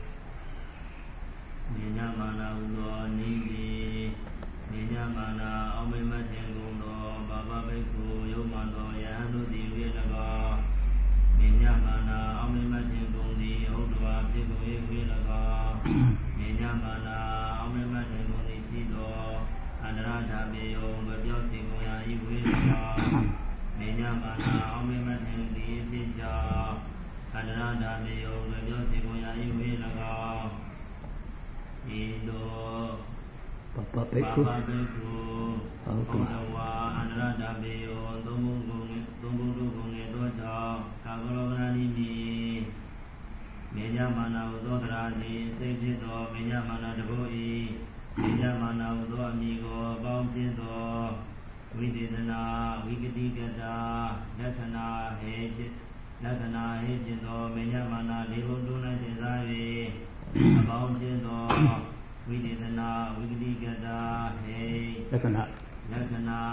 မညမာနာဟုသောနိတိမညမာနာအောမိမထေကုန်သောဘာဘဘိက္ခုယုံမှန်သောယဟန်တို့သည်ဝေ၎င်းမညမာနာအောမိမထေကုန်သည်ဟုတ်တော်ဖြစ်ကုန်၏ဝေ၎င်းမညမာနာအောမိမထေကုန်သည်ရှိသောအန္တရာဓာမေယုံမပြောစီကုန်ရာ၏ဝေ၎င်းမညမာနာအောမိမထေသည်ဖြစ်ကြောင်းအန္တရာဓာမေယုံမပြောစီကုန်ရာ၏ဝေ၎င်းဤသို့ပပပေကုဟုတ်ကဲ့ဝါအန္တရာဓာမေယုံသုံးဘုံတို့ကုန်ငယ်သောကြောင့်ကာကလောကနာနိမိမေညမာနာဟုသောတရာတိစိတ်ဖြစ်သောမေညမာနာတဘုဤမေညမာနာဟုသောအမိကိုပေါင်းဖြစ်သောဝိသေသနာဝိကတိကတာလက္ခဏာဟေဖြစ်သောမေညမာနာလေးဘုံတို့၌သင်စား၍အပေါင်းဖြစ်သောဝိသေသနာဝိကတိကတာဟေလက္ခဏာဟေ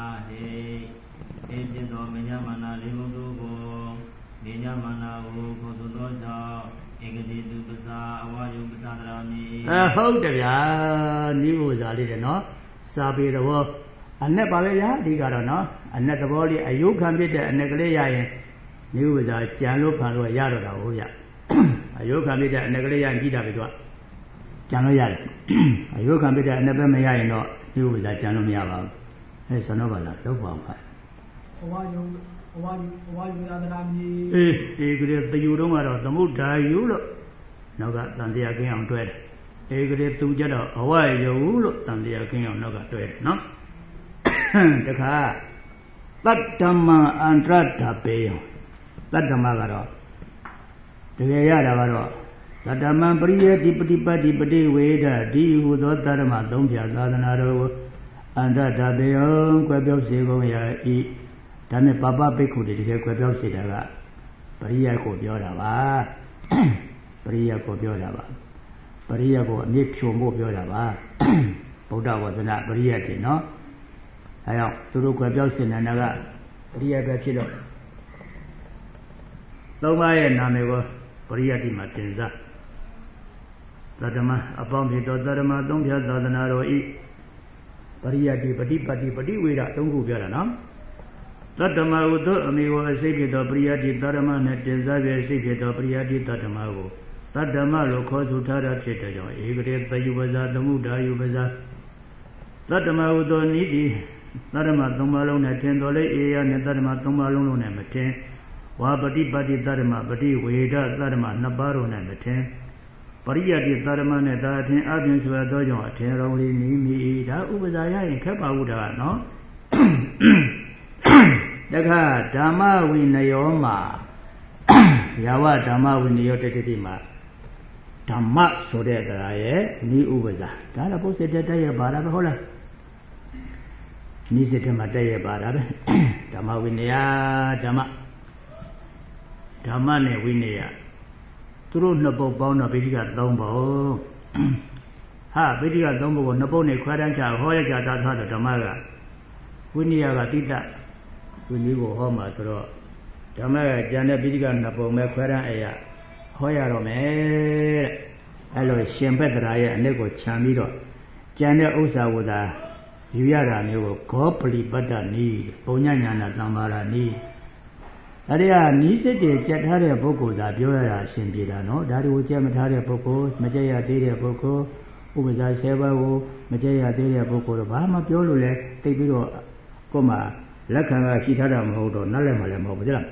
ဖြစ်သောမေညမာနာလေးဘုံတို့ကိုမေညမာနာဟုခေါ်သောကြောင့်ဧကတိတုပ္ပစာအဝါယုပ္ပစာတရာမိဟုတ်တယ်ဗျာနိဗ္ဗာန်လေးတယ်နော်စာပေတော်အနဲ့ပါပဲဗျာအဓိကတော့နော်အနဲ့သဘောလေးအယုခံဖြစ်တဲ့အနဲ့ကလေးရရင်နိဝဇာကြံလို့ဖန်လို့ရတော့တာဟုတ်ရအယုခံပြတဲ့အနက်ကလေးရရင်ကြည့်တာပဲသူကကြံလို့ရတယ်အယုခံပြတဲ့အနက်ပဲမရရင်တော့နိဝဇာကြံလို့မရပါဘူးအဲဆန္ဒပါလားလောက်ပါအောင်ပါဘဝယုံသာသနာမြေဒီကလေးသယူတော့ကတော့သမုဒ္ဒါယုလို့နောက်ကတန်တရားကင်းအောင်တွဲတယ်ဧကရေသူကြတော့အဝယုလို့တန်တရားကင်းအောင်နောက်ကတွဲတယ်နော်တခါတတ္တမအန္တရတပေယတတ္တမကတော့တကယ်ရတာကတော့တတ္တမပရိယေတိပฏิပတ်တိပฏิဝေဒဒီဟုသောတရမသုံးဖြာသာသနာတော်ကိုအန္တရတပေယကွယ်ပြောက်စေကုန်ရာဤဒါနဲ့ပပပိက္ခုတွေတကယ်ကွယ်ပြောက်စေတာကပရိယကိုပြောတာပါပရိယကိုပြောတာပါပရိယကိုအမြင့်ဖြုံဖို့ပြောတာပါဗုဒ္ဓဝါစနာပရိယတင်နော်အဲကြောင့်သူတို့ကွယ်ပြောက်စေနေတာကပရိယပဲဖြစ်တော့သုံးပါးရဲ့နာမည်ကိုပရိယတိမှာတင်စားသတ္တမအပေါင်းဖြစ်သောသတ္တမသုံးဖြာသာသနာတော်ဤပရိယတိပฏิပတ်တိပฏิဝေဒသုံးခုပြောတာနော်သတ္တမဟုသောအမိကိုအစိတ်ဖြစ်သောပရိယတိသတ္တမနဲ့တင်စားပြစိတ်ဖြစ်သောပရိယတိသတ္တမကိုသတ္တမလို့ခေါ်ဆိုထားတာဖြစ်တဲ့ကြောင့်ဧကရေသယုပဇာသမုဒ္ဒါယုပဇာသတ္တမဟုသောနိတိသတ္တမသုံးပါးလုံးနဲ့တင်တော်လေအေယနဲ့သတ္တမသုံးပါးလုံးနဲ့မတင်ဝါပฏิပတ်တိသတ္တမပฏิဝေဒသတ္တမနှစ်ပါးလုံးနဲ့မတင်ပရိယတိသတ္တမနဲ့ဒါအထင်အပြင်ဆိုသောကြောင့်အထင်တော်လေးနိမိဒါဥပဇာရရင်ခက်ပါဘူးဒါကနော်တခါဓမ္မဝိနယောမှာယာဝဓမ္မဝိနယောတတိမှာဓမ္မဆိုတဲ့တရားရဲ့နိဥပဇာဒါလည်းပုစ္စေတတရဲ့ပါတာပဲဟုတ်လားနိစိတမှာတရဲ့ပါတာပဲဓမ္မဝိနယဓမ္မနဲ့ဝိနယသူတို့နှစ်ပုဒ်ပေါင်းတော့ဗိဓိက3ပုဒ်ဟာဗိဓိက3ပုဒ်ကိုနှစ်ပုဒ်နဲ့ခွဲတန်းချဟောရကြတာထားတော့ဓမ္မကဝိနယကတိတသူနည်းကိုဟောမှာဆိုတော့ဓမ္မကကျန်တဲ့ဗိဓိကနှစ်ပုဒ်မဲ့ခွဲတန်းအရာဟောရတော့မယ်တဲ့အဲ့လိုရှင်ဘက်တရားရဲ့အနစ်ကိုခြံပြီးတော့ကျန်တဲ့ဥစ္စာကိုသာယူရတာမျိုးကိုဂောပလီပတ္တနီးပုံညညာနာသံမာရနီးအဲ့ဒီကနီးစစ်တွေကြက်ထားတဲ့ပုဂ္ဂိုလ်သာပြောရတာအရှင်ပြေတာနော်ဒါတွေကိုကြက်မထားတဲ့ပုဂ္ဂိုလ်မကြက်ရသေးတဲ့ပုဂ္ဂိုလ်ဥပဇာ7ပါးကိုမကြက်ရသေးတဲ့ပုဂ္ဂိုလ်တော့ဘာမှပြောလို့လဲသိပြီးတော့ကိုယ်မှလက်ခံကရှိထားတာမဟုတ်တော့နားလည်မှလည်းမဟုတ်ဘူးကြလား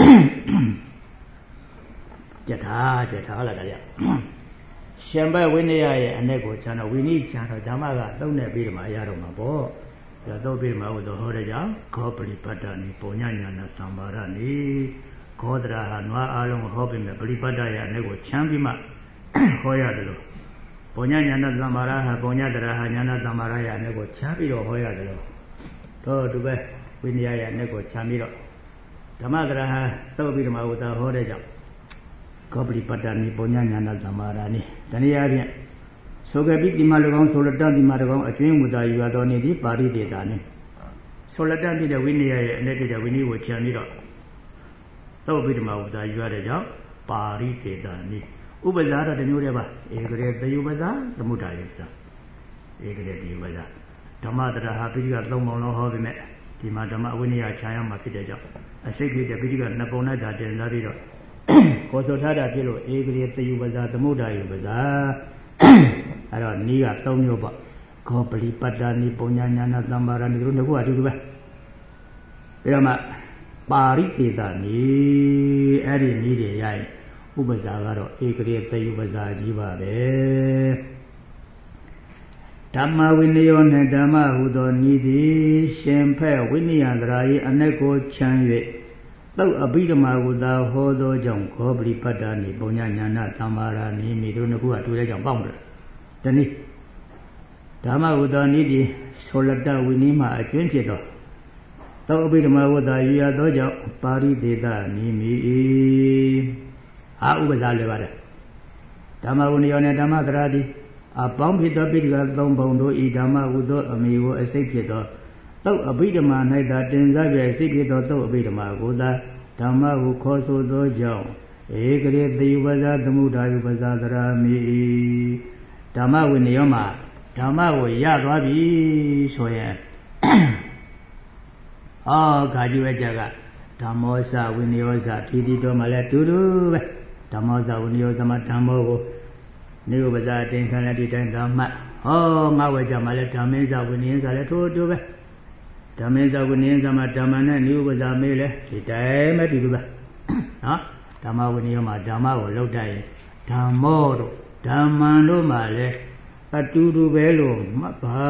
ကြက်ထားလာကြရှင်ဘက်ဝိနည်းရဲ့အ내ကိုခြံတော့ဝိနည်းခြံတော့ဓမ္မကသုံးတဲ့ပြီးတော့မှရတော့မှာပေါ့ဒါသုံးပြီးမှဟိုတော့ဟောတဲ့ကြောင့်ခောပရိပတ်တနိပုံညညာနာသံပါရနိခောတရာဟာနွားအားလုံးဟောပြီးမှပရိပတ်တရဲ့အ내ကိုခြံပြီးမှဟောရတယ်လို့ပုံညညာနာသံပါရဟာပုံညတရာဟာညာနာသံပါရရဲ့အ내ကိုခြံပြီးတော့ဟောရတယ်လို့တော့သူပဲဝိနည်းရဲ့အ내ကိုခြံပြီးတော့ဓမ္မတရာဟာသုံးပြီးတော့မှဟိုတော့ဟောတဲ့ကြောင့်ကောပရိပတ္တနိပုံညညာနာသမာရာနိတနည်းအားဖြင့်ဆိုကပိတိမ၎င်းဆိုလတ္တတိမ၎င်းအကျွင်းဝတ္တယူရတော်နေသည်ပါရိတေတာနိဆိုလတ္တတိတဲ့ဝိနည်းရဲ့အ내တဲ့ဝိနည်းကိုခြံပြီးတော့သုတ်ပိဓမ္မဝတ္တယူရတဲ့ကြောင့်ပါရိတေတာနိဥပဇာတော့တမျိုးတည်းပါဧကရေတယုပဇာသမုဒ္ဒါယုပဇာဧကရေတယုပဇာဓမ္မတရဟာပိဋက3ပုံလုံးဟောပြီးမဲ့ဒီမှာဓမ္မဝိနည်းခြံရမှာဖြစ်တဲ့ကြောင့်အစိတ်ဖြစ်တဲ့ပိဋက2ပုံနဲ့သာတင်စားပြီးတော့ကိုယ်ဆိုထားတာဖြစ်လို့ဧကရေတယုပဇာသမုဒ္ဒါယုပဇာအဲ့တော့နီးက3မျိုးပေါ့ခောပလီပတ္တနိပုံညာညာနာသံပါရဏီတို့နှစ်ခုအတူတူပဲပြီးတော့မှပါရိသေတနိအဲ့ဒီနီးတွေရရင်ဥပဇာကတော့ဧကရေတယုပဇာကြီးပါပဲဓမ္မဝိနယောနဲ့ဓမ္မဟုသောနီးသည်ရှင်ဖက်ဝိနည်းန္တရာ၏အ내ကိုခြံ၍သုတ်အဘိဓမ္မာကိုသာဟောသောကြောင့်ခောပရိပတ္တနိပုံညာညာနာသံမာရနိမိတို့နှစ်ခုကတူတဲ့ကြောင့်ပေါင်းတယ်။ဒီနည်းဓမ္မဟုသောနီးသည်ဆိုလတ္တဝိနည်းမှာအကျွင်းဖြစ်သောသုတ်အဘိဓမ္မာကိုသာယူရသောကြောင့်ပါရိသေတနိမိဥပဇာလွယ်ပါတယ်ဓမ္မဝိနယောနဲ့ဓမ္မတရာသည်အပေါင်းဖြစ်သောပိဋက3ပုံတို့ဤဓမ္မဟုသောအမိကိုအစိတ်ဖြစ်သောသုတ်အဘိဓမ္မာ၌သာတင်စားပြစိတ်ဖြစ်သောသုတ်အဘိဓမ္မာကိုသာဓမ္မဟုခေါ်ဆိုသောကြောင့်ဧကရေတယုပဇာသမုဒ္ဒါယုပဇာတရာမိဓမ္မဝိနယောမှာဓမ္မကိုရသွားပြီဆိုရင်ခါကြီးပဲကြကဓမ္မောဇဝိနယောဇဒီဒီတော်မှာလည်းတူတူပဲဓမ္မောဇဝိနယောဇမှာဓမ္မောကိုနိဥပဇာတင်ခံတဲ့ဒီတိုင်းဓမ္မဟောငါဝေကြမှာလည်းဓမ္မေဇဝိနယောဇလည်းထိုးတူပဲဓမ္မေဇဝိနယောဇမှာဓမ္မနဲ့နိဥပဇာမေးလဲဒီတိုင်းပဲတူတူပဲနော်ဓမ္မဝိနယောမှာဓမ္မကိုလောက်တတ်ရင်ဓမ္မောတို့ဓမ္မံတို့မှာလည်းအတူတူပဲလို့မှတ်ပါ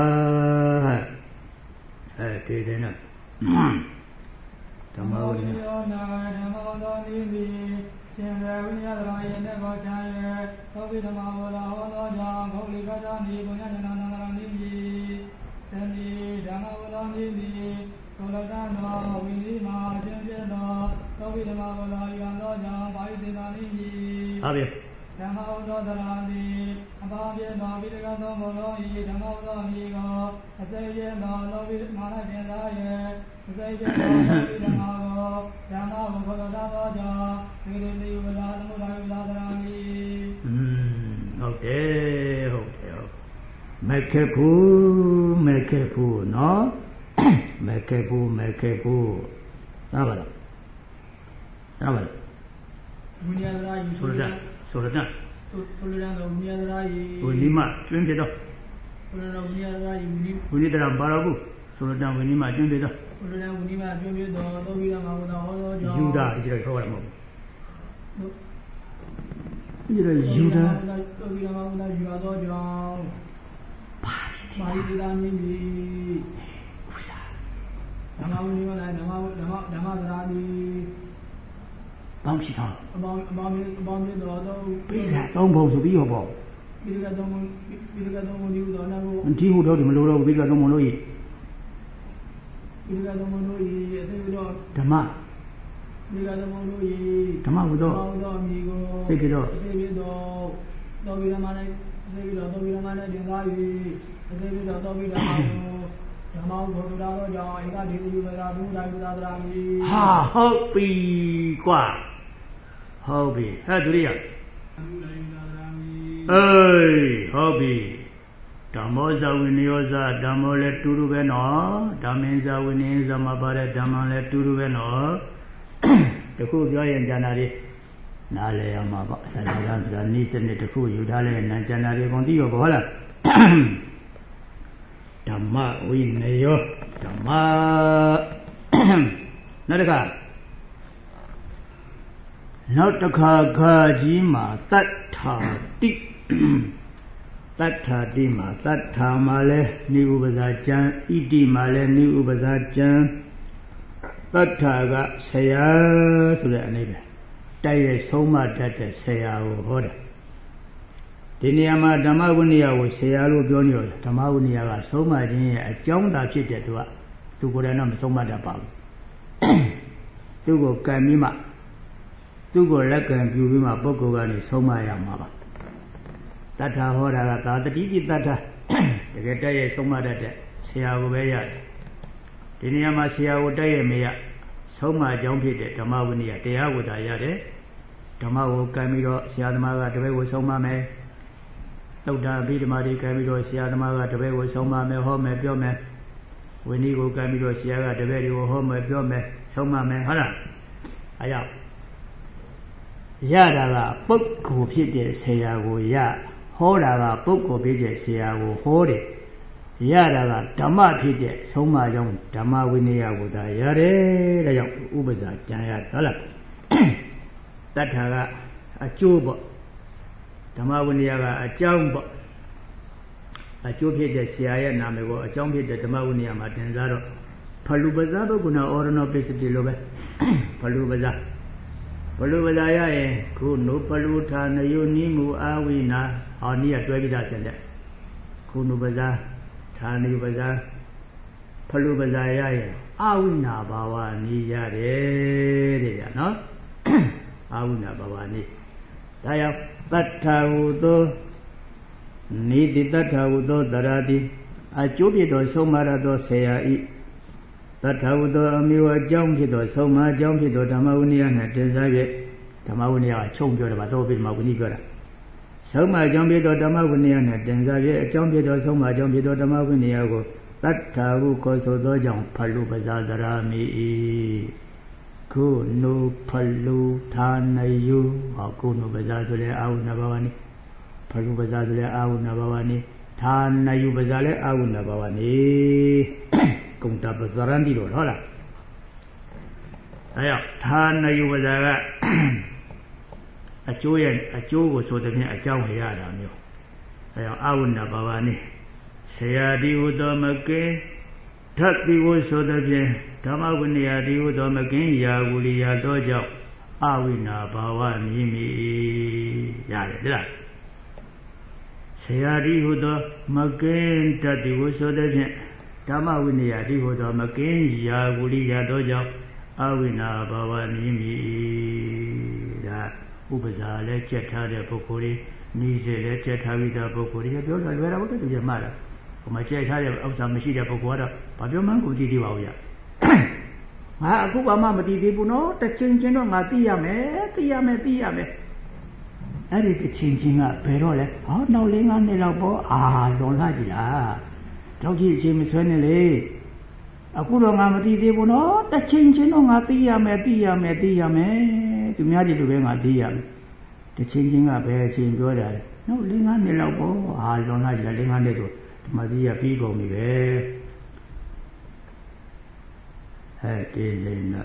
ဒီတဲ့နော်ဓမ္မဝိနယောနာဓမ္မဝန္တောနိမိရှင်ရဝိညာဒရာယေနဘောချာယေသောပိဓမ္မဝလာဟောသောကြောင့်ဘုလိကတာနိဘုညဉ္ဇနာနန္ဒရာနိမိတဏိဓမ္မဝလာနိမိသောလကနောဝိနိမာကျင့်ပြသောသောပိဓမ္မဝလာယံသောကြောင့်ဘာယိသေနာနိမိဟုတ်ပြီဓမ္မဝန္တောသရာတိအပါပြေသောပိဋကသောဘောရောဤဓမ္မဝန္တောမိကောအစေပြေသောသောပိမာနတင်သာယေအစေပြေသောသောပိဓမ္မာကောဓမ္မဝန္တောသာသောကြောင့်ဒီလိုနိဝလာသမုဒ္ဒယလာသရာတိဟုတ်တယ်ဟုတ်တယ်မခဲဘူးနော်မခဲဘူးသာပါလားဝိညာဏရာယီဆိုရဆိုရတော့ဝိညာဏရာယီဝိနိမကျွင်းပြတော့ဝိညာဏရာယီဝိနိတရဘာရောဘူးဆိုရတော့ဝိနိမကျွင်းပြတော့ဝိနိမကျွင်းပြတော့သောပိဓမ္မာဝသောဟောသောကြောင့်ယူဒဒီလိုခေါ်ရမှာမဟုတ်ဘူးဒီလိုယူဒသောပိဓမ္မာဝသောယူသောကြောင့်မာရိတိလာမိမိဥစ္စာဓမ္မဝိနိမလည်းဓမ္မသရာတိပေါင်းရှိတော့အပေါင်းမြေတော်တော့ပိဋကသုံးပုံဆိုပြီးတော့ပေါ့ပိဋကသုံးပုံဒီဥတော်နာကိုဒီဟုတော့ဒီမလို့တော့ပိဋကသုံးပုံလို့ဤပိဋကသုံးပုံလို့ဤအသိပြီးတော့ဓမ္မပိဋကသုံးပုံလို့ဤဓမ္မဘုသောအမိကိုစိတ်ပြီးတော့သောပိဓမ္မာနဲ့အသိပြီးတော့သောပိဓမ္မာနဲ့တင်သား၍အသိပြီးတော့သောပိဓမ္မာကိုဓမ္မဘုရားတော်ကြောင့်ဧကဒေဝုဒရာဘုရားဘုရားသရာမိဟာဟုတ်ပြီကွာဟုတ်ပြီဟဲ့ဒုရိယဟုတ်ပြီဓမ္မောဇဝိနယောဇဓမ္မောလည်းတူတူပဲနော်ဓမ္မေဇဝိနယောဇမှာပါတဲ့ဓမ္မလည်းတူတူပဲနော်တခုပြောရင်ဉာဏ်နာတွေနားလည်ရမှာပေါ့အစကားဆိုတာနိစ္စနဲ့တခုယူထားလဲဉာဏ်နာတွေကုန်သိရောဘောလားဓမ္မဝိနယောဓမ္မနောက်တစ်ခါခါကြီးမှာတတ္ထာတိမှာတတ္ထာမှာလဲနိဥပဇာကျမ်းဣတိမှာလဲနိဥပဇာကျမ်းတတ္ထာကဆရာဆိုတဲ့အနေနဲ့တိုက်ရိုက်ဆုံးမတတ်တဲ့ဆရာကိုဟောတယ်ဒီနေရာမှာဓမ္မဝိနည်းကိုဆရာလို့ပြောနေတယ်ဓမ္မဝိနည်းကဆုံးမခြင်းရဲ့အကြောင်းသာဖြစ်တဲ့သူကိုယ်တိုင်တော့မဆုံးမတတ်ပါဘူးသူကိုကံပြီးမှသူကိုလက်ကံပြုပြီးမှပုဂ္ဂိုလ်ကနေဆုံးမရမှာပါတတ္ထာဟောတာကသာတတိပိတတ္ထာတကယ်တည်းရဲ့ဆုံးမတတ်တဲ့ဆရာကိုပဲရတယ်ဒီနေရာမှာဆရာကိုတည်းရဲ့မရဆုံးမအကြောင်းဖြစ်တဲ့ဓမ္မဝိနည်းတရားကိုသာရတယ်ဓမ္မကိုကံပြီးတော့ဆရာသမားကတပည့်ကိုဆုံးမမယ်သုဒ္ဓအဘိဓမ္မာတွေကံပြီးတော့ဆရာသမားကတပည့်ကိုဆုံးမမယ်ဟောမယ်ပြောမယ်ဝိနည်းကိုကံပြီးတော့ဆရာကတပည့်တွေကိုဟောမယ်ပြောမယ်ဆုံးမမယ်ဟုတ်လားအဲကြောင့်ရတာကပုဂ္ဂိုလ်ဖြစ်တဲ့ဆရာကိုရဟောတာကပုဂ္ဂိုလ်ဖြစ်တဲ့ဆရာကိုဟောတယ်ရတာကဓမ္မဖြစ်တဲ့ဆုံးမကြောင့်ဓမ္မဝိနည်းကိုသာရတယ်ဒါကြောင့်ဥပဇာကျမ်းရဟုတ်လားတတ္ထာကအကျိုးပေါ့ဓမ္မဝိနည်းကအကြောင်းပေါ့အကျိုးဖြစ်တဲ့ဆရာရဲ့နာမည်ကိုအကြောင်းဖြစ်တဲ့ဓမ္မဝိနည်းမှာတင်စားတော့ဖလူပဇာပုဂ္ဂုဏဩရဏပစ္စတိလိုပဲဖလူပဇာရရင်ခုနုပလူထာနယုနိမူအာဝိနာဟောနိယတွဲပြီးသားဆင်တဲ့ခုနုပဇာဌာနိပဇာဖလူပဇာရရင်အာဝိနာဘာဝနိရတယ်တဲ့ရနော်အာဝိနာဘာဝနိဒါကြောင့်တတ္ထာဟုသောနိတိတတ္ထာဟုသောတရာတိအကျိုးပြတော်ဆုံးမရသောဆရာဤတတ္ထာဟုသောအမျိုးအကြောင်းဖြစ်သောဆုံးမအကြောင်းဖြစ်သောဓမ္မဝိနည်း၌တင်စား၍ဓမ္မဝိနည်းကချုပ်ပြောတယ်ဗာသောပိဓမ္မဝိနည်းပြောတာဆုံးမအကြောင်းဖြစ်သောဓမ္မဝိနည်း၌တင်စား၍အကြောင်းဖြစ်သောဆုံးမအကြောင်းဖြစ်သောဓမ္မဝိနည်းကိုတတ္ထာဟုခေါ်ဆိုသောကြောင့်ဖလူပဇာသရာမိဤ Ku nu palu thanayu Ku nu bazazule auna bhavani Palu bazazule auna bhavani Thanayu bazale auna bhavani Kunta bazarandi lo hola Ayo Thanayu bazaga Acho ko so the phint achaung haya da myo Ayo auna bhavani Sayadi udamake Thati ko so the phint Dhamma Vinayati Udamakin Yaguli Yato Jau Avina Bhava Mimi Yare Dila Sayadi Udamakin Tati Usodapin Dhamma Vinayati Udamakin Yaguli Yato Jau Avina Bhava Mimi Da Upaza Le Chetha De Pukuri Nise Le Chetha Vida Pukuri Yapyo La Vera Vata Tu Yamara Kuma Chetha De Avsa Mashi De Pukura Papyo Mangu Didi Vauya Aku bama mati di puno, tercincin dong mati ya me. Ada tercincin ah, pero le, nau lengan ni lau po, dong lagi lah. Tau ji semisal le, aku dong mati di puno, tercincin dong mati ya me. Tu miari tu beng mati ya. Tercincin ah, pero cincin dah. Nau lengan ni lau po, dong lagi lah lengan ni tu, mati ya pi kau ni be. Kedina.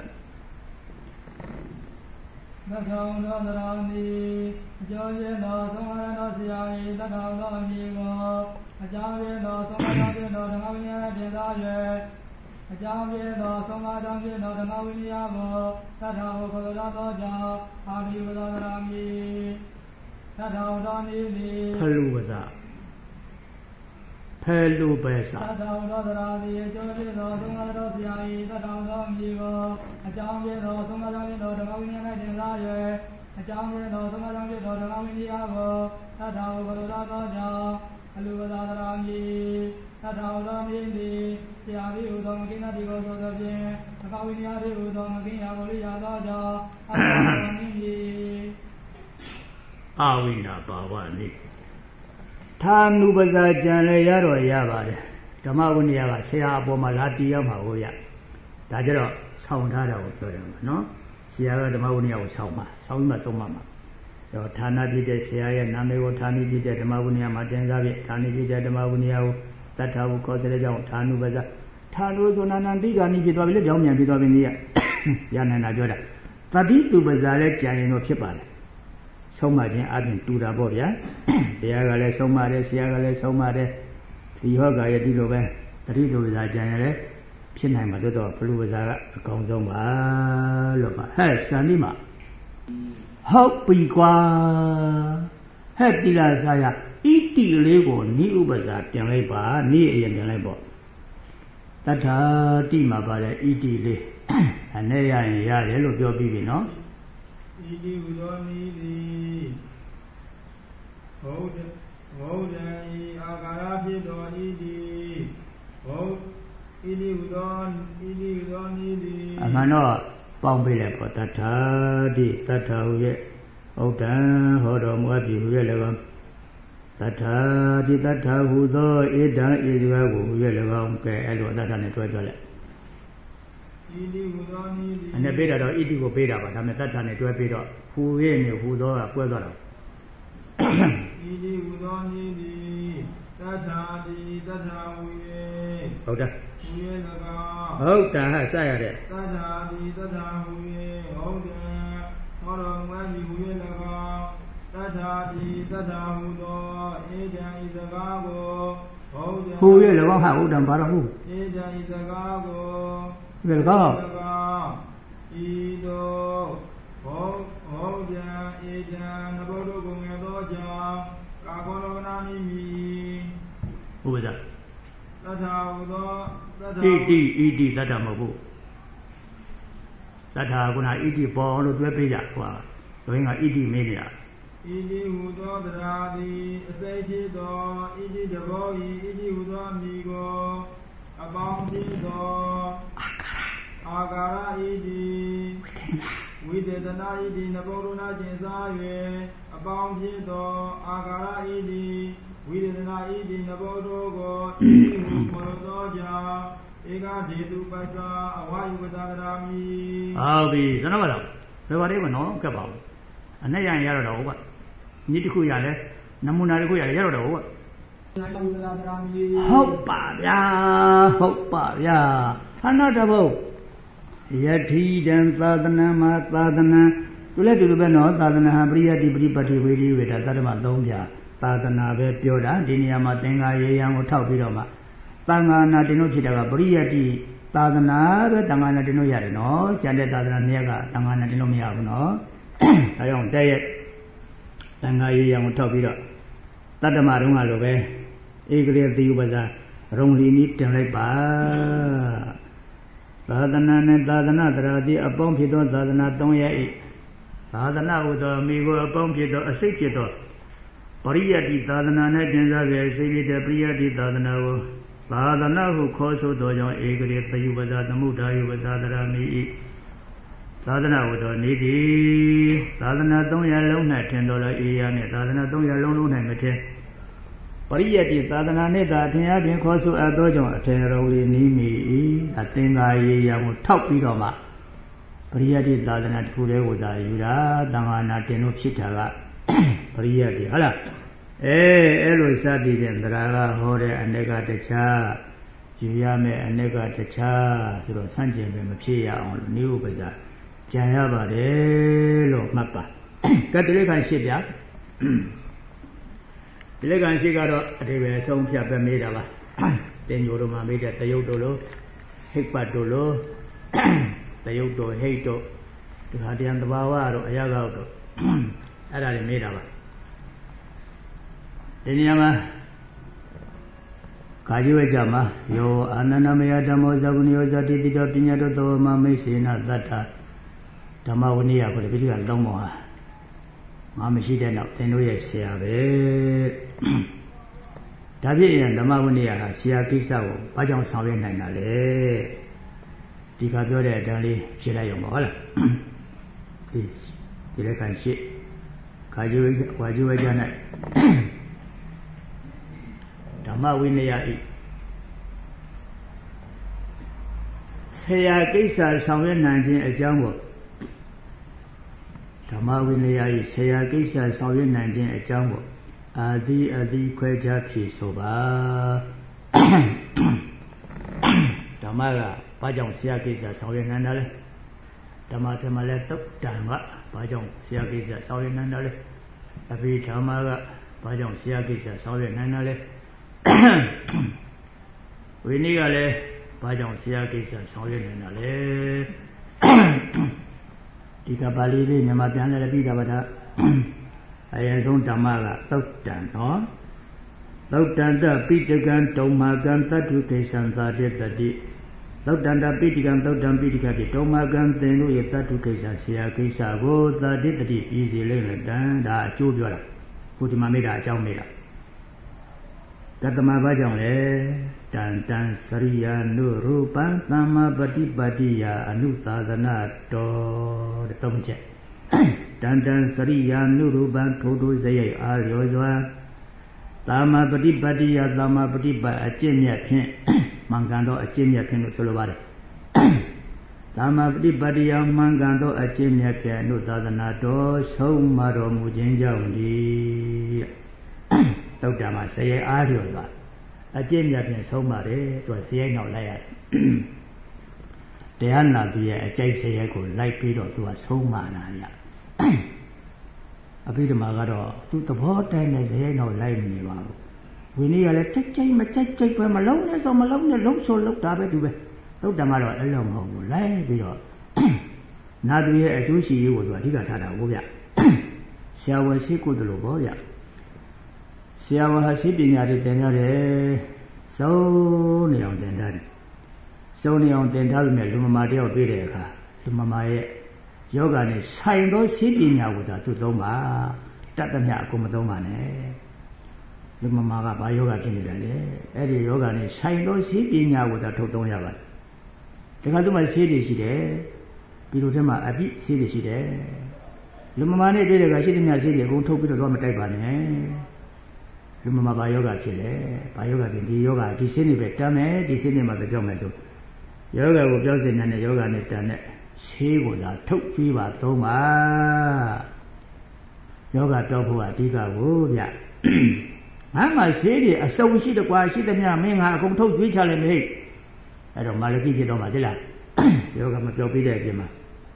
Datang darani, jauh na songan na siai, datang darani go. Jauh na songan na datang awalnya jeda. Jauh na songan na datang awalnya go. Datang ko datang ja, hari darani. Datang darani. Perlu beza. Perlu beza. Datang darani, jauh na songan na siai, datang darani go. Jauh na songan na datang awalnya jeda. Jauh na songan na datang awalnya go. Datang ko datang ja, hari darani. Datang darani, siari udang kena di kota saja. Awalnya udang kena boleh jaga ja, darani. Awina bhavani. Thanu baza janle yaro yabare. Dhamma Vinaya Saya apo ma la tiya ma ho ya. Da jaro saung tha da ko pyoတယ်နော်ဆရာကဓမ္မဝိနည်းကိုဆောင်းပါဆောင်းပြီးမှဆုံးမမှာတော့ဌာနပြည့်တဲ့ဆရာရဲ့နာမည်ကိုဌာနပြည့်တဲ့ဓမ္မဝိနည်းမှာတင်စားပြီးဌာနပြည့်တဲ့ဓမ္မဝိနည်းကိုတတ်ထားဖို့ခေါ်တဲ့ကြောင့်ဌာနုပဇဌာနုဆိုနာနန္တိကာနိဖြစ်သွားပြီလေကြောင်းမြန်ဖြစ်သွားပြီနည်းရနန္ဒာပြောတာတတိတုပဇလည်းကြံရင်တော့ဖြစ်ပါလေဆုံးမခြင်းအပြင်တူတာပေါ့ဗျာတရားကလည်းဆုံးမတယ်ဆရာကလည်းဆုံးမတယ်ဒီဟောကရဲ့ဒီလိုပဲတတိတုပဇကြံရလည်းဖြစ်နိုင်မှာတော့ဘလူပဇာကအကောင်းဆုံးပါလို့ပါဟဲ့စန္ဒီမှာဟုတ်ပြီကွာဟဲ့တိလာစာရဣတိလေးကိုနိဥပဇာပြန်လိုက်ပါနိအရင်ပြန်လိုက်ပေါ့တထာတိမှာပါတဲ့ဣတိလေးအနေရရင်ရတယ်လို့ပြောပြီးပြီနော်ဣတိဟူသောနိတိဟုတ်တယ်အာကာရဖြစ်သောဣတိဟုတ်ဣတိဟူသောနိတိအမှန်တော့ပေါင်းပေးလိုက်ပေါ့တထာတိတထာဟုရဲ့ဥဒ္ဒံဟောတော်မူအပ်ပြီဟုရဲ့လည်းကောတထာတိတထာဟုသောဣဒံဣဇဝကိုဟုရဲ့လည်းကောကဲအဲ့လိုအတ္တနဲ့တွဲပြောလိုက်ဣတိဟူသောနိတိအနေပေးတာတော့ဣတိကိုပေးတာပါဒါပေမဲ့တထာနဲ့တွဲပေးတော့ဟူရဲ့နဲ့ဟူသောကကွဲသွားတော့ဣတိဟူသောနိတိတထာတိတထာဟုရဲ့ဟုတ်တယ်ဟူရဲ့၎င်းဟုတ်တာဟာစရတဲ့တထာတိတထာဟုရဲ့ဟုတ်တယ်ဟောတော်မူ၏ဟူရဲ့၎င်းတထာတိတထာဟုသောဧတံဤစကားကိုဟုတ်တယ်ဟူရဲ့၎င်းဟာဟုတ်တယ်ဘာတော့ဟုတ်ဧတံဤစကားကိုဒီ၎င်းဤသောဟုတ်တယ်ဧတံနဘောတို့ကိုငယ်သောကြောင့်ကာဘောလောကနာမိမိဟုတ်ပါတထာဟုသောဣတိတထာမဟုတ်ဘူးတထာကနာဣတိပေါ်လို့တွဲပေးကြဟွာဒွင်းကဣတိမင်းနေတာဣတိဟုသောတရားသည်အစိတ်ဖြစ်သောဣတိတဘောဤဣတိဟုသောမိကိုအပေါင်းဖြစ်သောအာကာရဣတိဝိသေသနာဣတိနဘောရဏကျင်စား၍အပေါင်းဖြစ်သောအာကာရဣတိဝိသေသနာဣတိနဘောတို့ကိုဣတိဟုခေါ်သောကြောင့် Eka Jetu Pasa Awayu Vasagarami. Abi, Sanavara. They were even no Kabao. And they are yard over. Nitikuya, Namuna yard over. Hopa, ya. Another boat. Yet he then Sadhana. To let you know, Sadhana Habria, Dibri, with a Sadama Dombia. Sadhana, Pioda, Diniama, Tenga, Yang, Taupiroma. Tanga Natino Chitava, Briati, Sadhana, Tangana Dino Yarino, Chande Sadhana Niaga, Tangana Dino Miavno. I don't tell it. Tanga Yang Taupira. Tadamarunga Lobe, Egre Diubaza, Rongli Nit and Lepa. Sadhana and Sadhana, Radi, a Pompito, Sadhana, Tonya. Sadhana with a Migo, a Pompito, a Sikito. Pariati, Sadhana, Natinza, Sikita, Priati, Sadhana, Sadhana, who calls to Dojo, Egre, the Yubaza, the Muta, Yubaza, Mi. Sadhana with a needy. Sadhana, Tonya, Lona, $10 and Sadhana, Tonya, Lona, Mete. Pariati, Sadhana, Neta, Tiabi, Kosu, a Dojo, a Terroli, Nimi, a thing I am top Pidoma. Pariati, Sadhana, Pure, with a Yuda, Dangana, Tenu Chitaga. Pariati, Hala. Elo Sadi, and Draga, Hore, and Nega de Cha, Yuyame, and Nega de Cha, through Sanjay, Machia on New Bazaar. Jayaba, Elo Mappa. Catholic ship, ya. The Legan Sigaro, they were some Chapa made of. Then Yoroma made at the Yodolo, Hikpatolo, the Yodo, Hato, to Hadian the Bawaro, Ayagato. Ada made of. Then Yama Kajuajama, Yo Ananamia Damo Zabunio Zati, the Pinato, Mamma, that Tamawnia for the video Domoa. Mamma, she did not, then we say, Tabi and the Mawunia, Siakisa, Pajan Savian Nale, Ticabore, Dali, Chilayomola. The Lekan ship. Kaju Janet. Tamawinia. Sayakisa, Savian 19 a jungle. Tamawinia, Sayakisa, Savian 19 a jungle. Adi Quaja Pisoba Tamaga, Pajong Siakisa, Savian Nandale. Tamatamale, Tama, Pajong Siakisa, Savian Nandale. Abi Tamaga, Pajong Siakisa, Savian Nandale. Winigale, Pajong Siakisa, Savian Nandale. Tikabali, Namapiana, Bidabada. I don't Tamaga, Southern, no? Southern, the Pitagan, Tomagan, Tatucation, Tadi. Southern, the Pitagan, Southern Piticati, Tomagan, Tenu, Tatucation, Siakisa, go, the did easy limit, and Jubia, Putimamida, Jamida. Katamabajale, Tantan, Saria, Nurupa, Sama, Badia, Anuta, the Nato, the Tomche. Dandan Saria Nuruban Todo Zay Alioza Lama Badia Lama Badiba a Jimia King Mangando a Jimia King Solovare Lama Badia Mangando a Jimia King Nutanato So Maro Mujinja Tokama say Alioza a Jimia King So Mare to a Siena Laya They are not the a Jay say like Peter to a So Mana. A bit of Magado, to the poor time as he no lime. We need a check when Malone is on Malone, look so looked up to it. Look the matter alone home, lie below. Not we a juicy you would what he got out of Shall we see good Loboya? Shall has sitting at it then so near than that. So near than telling me, Lumamadio Bideka, Lumamae. Yoga is sign those sitting out with a Tudoma, Tatanya Kumadoma. Lumamaga by Yoga Generally, Eddie Yoga is sign those sitting out with a Totoya. The Kaduma city there, Pilutema, a bit city there. Lumamane did a sitting at city, go to Pilutoma Taibane. Lumama by Yoga Chile, by Yoga in the Yoga, the cinema, the cinema, the Jomaso. ယောဂကိုပြောစေတဲ့ယောဂနဲ့တန်တဲ့ဆေးကိုသာထုတ်ပြီးပါသုံးပါယောဂပြောဖို့အဓိကကိုဗျငါမှဆေးတွေအစုံရှိတကွာရှိသမျှမင်းငါအကုန်ထုတ်ကျွေးချလိုက်မဟိအဲ့တော့မာလကိဖြစ်တော့မှသိလားယောဂမပြောပြတဲ့အပြင်မှာ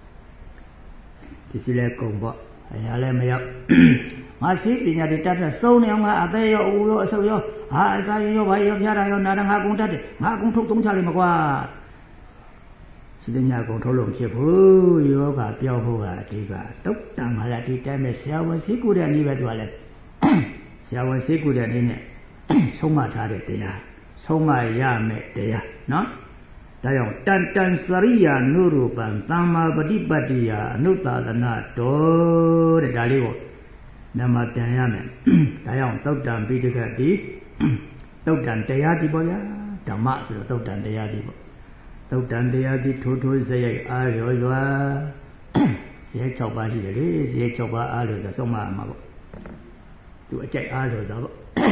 ဒီစီလဲကုံပေါ့အရာလည်းမရောက်ငါဆေးပညာတွေတတ်တဲ့စုံနေအောင်ငါအသေးရောအူရောအဆုပ်ရောဟာအစာရောဘာရောပြားတာရောနာတာငါအကုန်တတ်တယ်ငါအကုန်ထုတ်သုံးချလိုက်မကွာစိတ္တညာကုန်ထုတ်လို့ဖြစ်ဘူးယောဂပြောဖို့ကအဓိကတုတ်တံမှာလည်းဒီတိုင်းပဲဆရာဝန်ဆေးကုတဲ့နည်းပဲသူကလည်းဆရာဝန်ဆေးကုတဲ့နည်းနဲ့ဆုံးမထားတဲ့တရားဆုံးမရမယ်တရားနော်ဒါကြောင့်တန်တန်စရိယာနုရူပံသမ္မာပฏิပတ္တိယအနုသာသနာတော်တဲ့ဒါလေးကိုနမပြန်ရမယ်ဒါကြောင့်တုတ်တံပိဋကတိတုတ်တံတရားဒီပေါ့ဗျာဓမ္မဆိုတော့တုတ်တံတရားဒီပေါ့တုတ်တံတရားဒီထိုးထိုးစရိုက်အားရောစွာဇေ6ပါးရှိတယ်လေဇေ6ပါးအားရောစွာဆုံးမမှာပေါ့သူအကြိုက်အားရောစွာပေါ့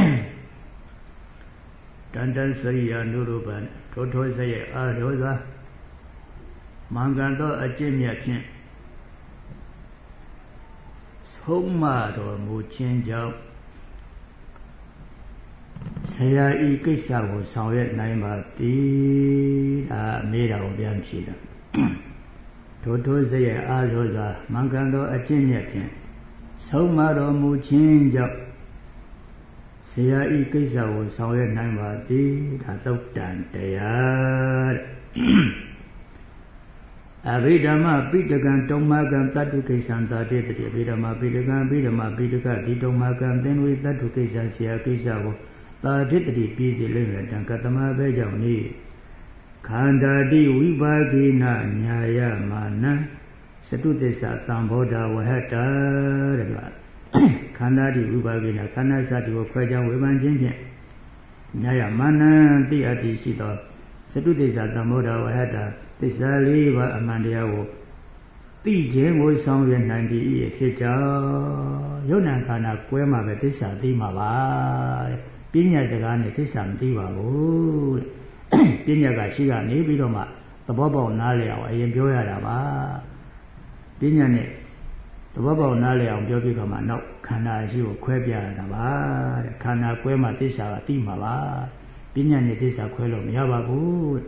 တန်တန်စရိယာနုရူပံထိုးထိုးစရိုက်အားရောစွာမင်္ဂန်သောအကျင့်မြတ်ဖြင့်ဆုံးမတော်မူခြင်းကြောင့်ဆရာဤကိစ္စကိုဆောင်ရွက်နိုင်ပါသည်ဒါမေးတာကိုပြန်ဖြေတာထိုထိုစရိုက်အားရောစွာမင်္ဂန်သောအကျင့်မြတ်ဖြင့်ဆုံးမတော်မူခြင်းကြောင့်ဆရာဤကိစ္စကိုဆောင်ရွက်နိုင်ပါသည်ဒါသုတ်တန်တရားအဘိဓမ္မပိဋကံတုံမကံတတ္တုကိစ္စံသာတေတိအဘိဓမ္မပိဋကံအဘိဓမ္မပိဋကဒီတုံမကံသင်္ဝေတတ္တုကိစ္စဆရာကိစ္စကိုသာတေတိပြီးစီလိမ့်မယ်တံကတမပဲကြောင့်ဤခန္ဓာတိဝိပါကိနညာယမာနံစတုသစ္စာသံဘောဓဝဟတတဲ့ကွာခန္ဓာတိဝိပါကိနခန္ဓာစတိကိုခွဲခြားဝေဖန်ခြင်းဖြင့်ညာယမာနံတိအတ္တိရှိသောစတုသစ္စာသံဘောဓဝဟတသစ္စာလေးပါးအမှန်တရားကိုသိခြင်းကိုဆောင်ရွက်နိုင်သည့်အဖြစ်ကြောင့်ယုံနာခန္ဓာကွဲမှပဲသစ္စာသိမှာပါတဲ့ပညာစကားနဲ့သစ္စာမသိပါဘူးတဲ့ပညာကရှိကနေပြီးတော့မှသဘောပေါက်နားလည်အောင်အရင်ပြောရတာပါပညာနဲ့သဘောပေါက်နားလည်အောင်ပြောပြီးတော့မှနောက်ခန္ဓာရှိကိုခွဲပြရတာပါတဲ့ခန္ဓာကွဲမှသစ္စာကသိမှာပါပညာနဲ့သစ္စာခွဲလို့မရပါဘူး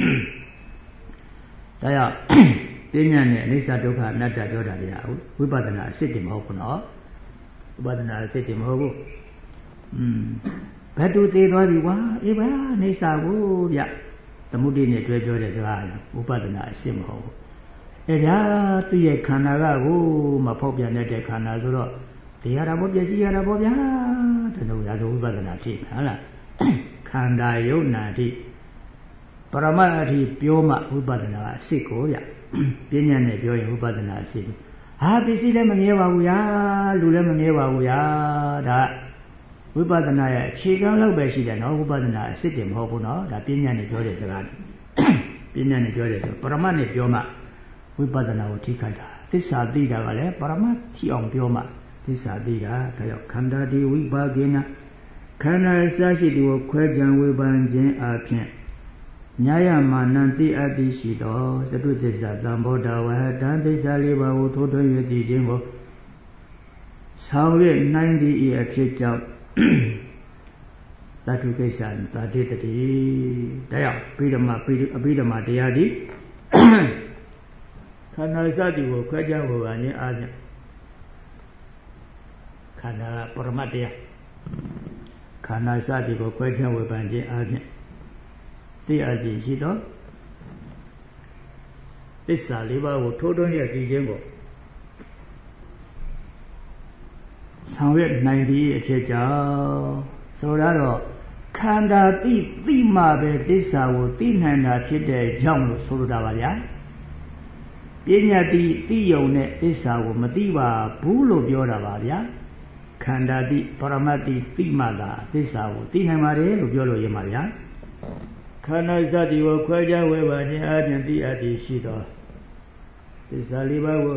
ဒါကြောင့်ပညာနဲ့အနိစ္စဒုက္ခအနတ္တပြောတာဗျာဝိပဿနာအစစ်တည်းမဟုတ်ဘူးနော်ဝိပဿနာအစစ်တည်းမဟုတ်ဘူးဘယ်သူသေးသွားပြီကွာအေးပါအနိစ္စကိုဗျသမုဒိနဲ့တွဲပြောတဲ့စကားဝိပဿနာအစစ်မဟုတ်ဘူးအေးဗျာသူ့ရဲ့ခန္ဓာကကိုမဖောက်ပြန်တဲ့ခန္ဓာဆိုတော့တရားတာဘောပျက်စီးရတာပေါ့ဗျာဒါလို့ရာဇဝိပဿနာထိဟုတ်လားခန္ဓာယုံနာထိပရမတ်အထိပြောမှဝိပဿနာအစစ်ကိုဗျပညာနဲ့ပြောရင်ဝိပဿနာအစစ်ဟာပစ္စည်းလည်းမမြဲပါဘူးယာလူလည်းမမြဲပါဘူးယာဒါဝိပဿနာရဲ့အခြေခံလောက်ပဲရှိတယ်နော်ဝိပဿနာအစစ်တယ်မဟုတ်ဘူးနော်ဒါပညာနဲ့ပြောတဲ့စကားပညာနဲ့ပြောတဲ့ဆိုပရမတ်နဲ့ပြောမှဝိပဿနာကိုထိခိုက်တာသစ္စာသိတာကလည်းပရမတ်ထိအောင်ပြောမှသစ္စာသိတာဒါကြောင့်ခန္ဓာဒီဝိပါကိနခန္ဓာအစရှိသူကိုခွဲခြားဝေဖန်ခြင်းအပြင်ညာယမာနံတိအတ္တိရှိသောသတုသစ္စာသံဘောဓဝဟတံသစ္စာလေးပါးကိုထိုးထွင်း၍သိခြင်းကိုဆောင်ရွက်နိုင်သည့်အဖြစ်ကြောင့်သတ္တုကိစ္စသာတိတတိတရားပိဓမ္မာအပိဓမ္မာတရားသည်ခန္ဓာစသည်ကိုခွဲခြားဝေဖန်ခြင်းအားဖြင့်ခန္ဓာပရမတ္တရားခန္ဓာစသည်ကိုခွဲခြားဝေဖန်ခြင်းအားဖြင့်သိအပ်ခြင်းရှိသောသစ္စာလေးပါးကိုထိုးထွင်းရည်ခြင်းကိုဆောင်ရွက်နိုင်သည့်အဖြစ်ကြောင့်ဆိုတော့ခန္ဓာသိမှပဲသစ္စာကိုသိနိုင်တာဖြစ်တဲ့ကြောင့်လို့ဆိုလိုတာပါဗျာပညာသိယုံနဲ့သစ္စာကိုမသိပါဘူးလို့ပြောတာပါဗျာခန္ဓာပရမတ်သိမှသာသစ္စာကိုသိနိုင်ပါတယ်လို့ပြောလို့ရမှာဗျာခန္ဓာစသည်ကိုခွဲခြားဝေဖန်ခြင်းအပြင်သိအပ်သည်ရှိသောသစ္စာလေးပါးကို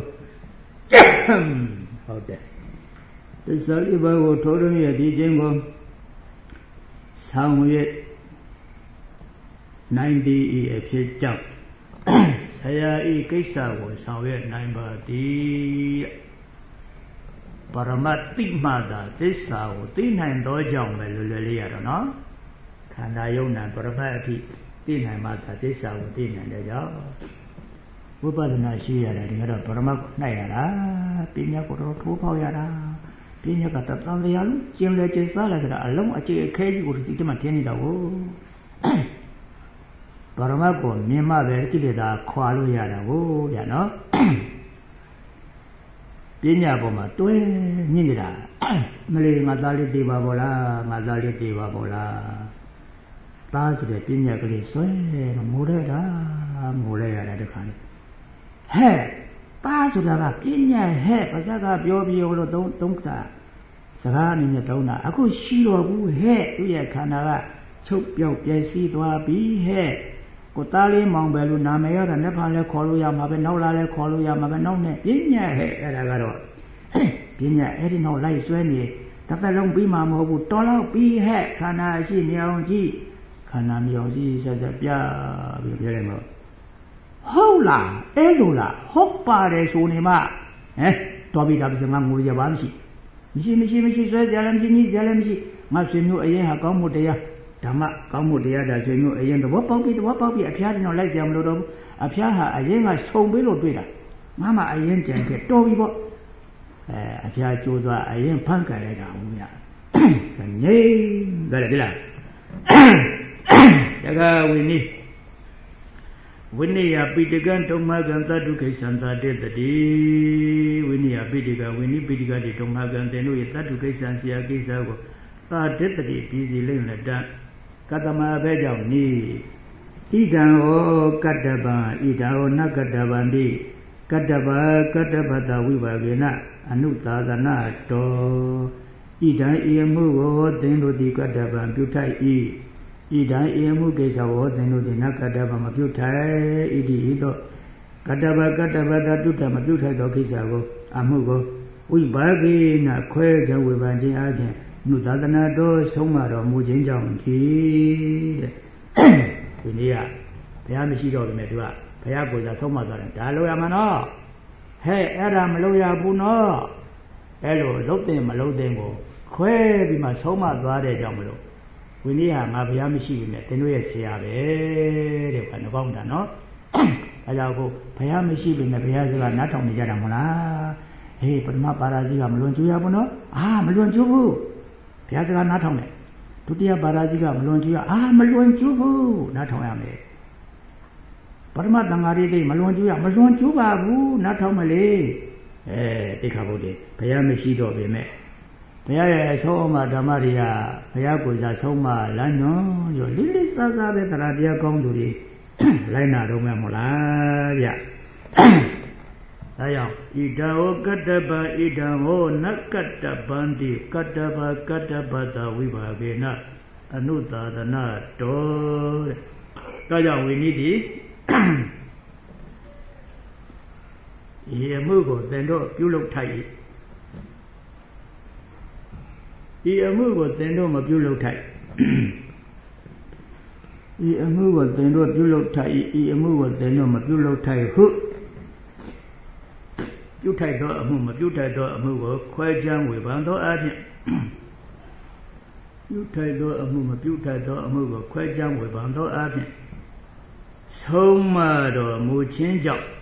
ဟုတ်တယ်သစ္စာလေးပါးကိုထိုးထွင်းရည်ခြင်းကိုဆောင်ရွက်နိုင်သည်ဤအဖြစ်ကြောင့်ဆရာဤကိစ္စကိုဆောင်ရွက်နိုင်ပါသည်ပရမတ်တိမှသာသစ္စာကိုသိနိုင်သောကြောင့်ပဲလွယ်လွယ်လေးရတော့နော်ခန္ဓာယုံနာပရမတ်အထိသိနိုင်မှသာသစ္စာကိုသိနိုင်တဲ့ကြောင့်ဝိပဿနာရှိရတယ်ဒီကတော့ပရမတ်ကိုနှိုက်ရတာပညာကိုတော့ထိုးပေါက်ရတာပညာကတန်တရားလုံးကျင်လေကျင်စားလိုက်တာအလုံးအကျအခဲကြီးကိုဒီတမထင်းနေတာကိုပရမတ်ကိုမြင်မှပဲကိလေသာခွာလို့ရတာကိုဗျာနော်ပညာပေါ်မှာတွဲညစ်နေတာမလေးငါသားလေးသိပါဘောလားငါသားလေးသိပါဘောလားသားဆိုတဲ့ပညာကလေးဆွဲမိုးရဲတာမိုးရဲရတာတခါလေဟဲ့သားဆိုတာကပညာဟဲ့ပါဇက်ကပြောပြောလို့သုံးတာစကားအနေနဲ့သုံးတာအခုရှိတော့ဘူးဟဲ့သူ့ရဲ့ခန္ဓာကချုပ်ပြောက်ပြည့်စည်သွားပြီဟဲ့ကိုသားလေးမောင်ပဲလို့နာမည်ရတာလက်ဖန်လဲခေါ်လို့ရမှာပဲနောက်လာလဲခေါ်လို့ရမှာပဲနောက်နဲ့ပညာဟဲ့အဲ့ဒါကတော့ပညာအဲ့ဒီနောက်လိုက်ဆွဲနေတစ်သက်လုံးပြီးမှမဟုတ်ဘူးတော်တော့ပြီးဟဲ့ခန္ဓာရှိနေအောင်ကြည့်ခန္ဓာမြောင်ရှိဆက်ဆက်ပြပြီးပြောလိုက်မှာဟုတ်လားအဲ့လိုလားဟုတ်ပါတယ်ဆိုနေမှတော်ပြီဒါပြစငါငိုရပါမရှိဆွဲကြလည်းမရှိညှိကြလည်းမရှိငါဆွေမျိုးအရင်ဟာကောင်းမှုတရားဓမ္မကောင်းမှုတရားဒါဆွေမျိုးအရင်သဘောပေါက်ပြီအဖျားတင်တော့လိုက်ကြမလို့တော့အဖျားဟာအရင်ကခြုံပေးလို့တွေ့တာငါမှအရင်ကြံခဲ့တော်ပြီပေါ့အဖျားကျိုးသွားအရင်ဖန်ကြလိုက်တာဟုတ်မြတ်ငြိမ်ကြတယ်ဒီလားတကဝိနိဝိနည်းပိဋကံတုံမကံသတ္တုခိသံသာတေတတိဝိနည်းပိဋကဝိနည်းပိဋကတိတုံမကံသင်တို့ရဲ့သတ္တုခိသံဆရာကိစ္စကိုသာတေတတိပြည်စီလိမ့်လက်တကတမဘဲကြောင့်နိဣဒံဟောကတ္တဗံဣဒံဟောနကတ္တဗံတိကတ္တဗကတ္တဗတဝိပါကေနအနုသာသနာတောဣဒံဤမှုကိုသင်တို့သည်ကတ္တဗံပြုထိုက်၏ဣဒံဤမှုကိစ္စကိုသင်တို့သည်နကတ္တဗံမပြုထိုက်ဣတိဤသို့ကတ္တဗကတ္တဗတပြုထမပြုထိုက်သောကိစ္စကိုအမှုကိုဝိပါကေနခွဲခြားဝေဖန်ခြင်းအပြင်နုသာသနာတော်ဆုံးမတော်မူခြင်းကြောင့်ဒီတဲ့ဒီနေ့ကဘုရားမရှိတော့ဘူးနဲ့သူကဘုရားကိုယ်စားဆုံးမသွားတယ်ဒါလို့ရမှာနော်ဟဲ့အဲ့ဒါမလို့ရဘူးနော်အဲ့လိုလုံးတင်မလုံးတင်ကိုခွဲပြီးမှဆုံးမသွားတဲ့ကြောင့်မလို့ဝိနည်းဟာငါဘုရားမရှိဘူးနဲ့သင်တို့ရဲ့ဆရာပဲတဲ့ဘာနှကောင်းတာနော်အဲကြောင့်ကိုဘုရားမရှိဘူးနဲ့ဘုရားစကားနားထောင်နေကြတာမဟုတ်လားဟေးပထမပါရာဇိကမလွန်ကျူးရဘူးနော်မလွန်ကျူးဘူးဘုရားစကားနားထောင်တယ်ဒုတိယပါရာဇိကမလွန်ကျူးရမလွန်ကျူးဘူးနားထောင်ရမယ်ပထမတန်ဃာရိတိမလွန်ကျူးပါဘူးနားထောင်မလေတိခါဘုဒ္ဓဘုရားမရှိတော့ပေမဲ့ဘုရားရဲ့အဆုံးအမဓမ္မတွေကဘုရားကိုယ်စားဆုံးမလမ်းညွန်ရောလိလိစစပဲတရားတရားကောင်းသူတွေလိုက်နာတော့မယ်မဟုတ်လားဗျဒါကြောင့်ဣဒံဟောကတ္တဗဣဒံဟောနကတ္တဗန္တိကတ္တဗကတ္တဗတဝိပါကေနအနုသာသနာတောတဲ့ဒါကြောင့်ဝိနည်းဒီဤအမှုကိုသင်တို့ပြုလုပ်ထိုက်၏ဤအမှုကိုသင်တို့မပြုလုပ်ထိုက်ဤအမှုကိုသင်တို့ပြုလုပ်ထိုက်ဤအမှုကိုသင်တို့မပြုလုပ်ထိုက်ဟုပြုထိုက်သောအမှုမပြုထိုက်သောအမှုကိုခွဲခြားဝေဖန်သောအဖြစ်ပြုထိုက်သောအမှုမပြုထိုက်သောအမှုကိုခွဲခြားဝေဖန်သောအဖြစ်ဆုံးမတော်မူခြင်းကြောင့်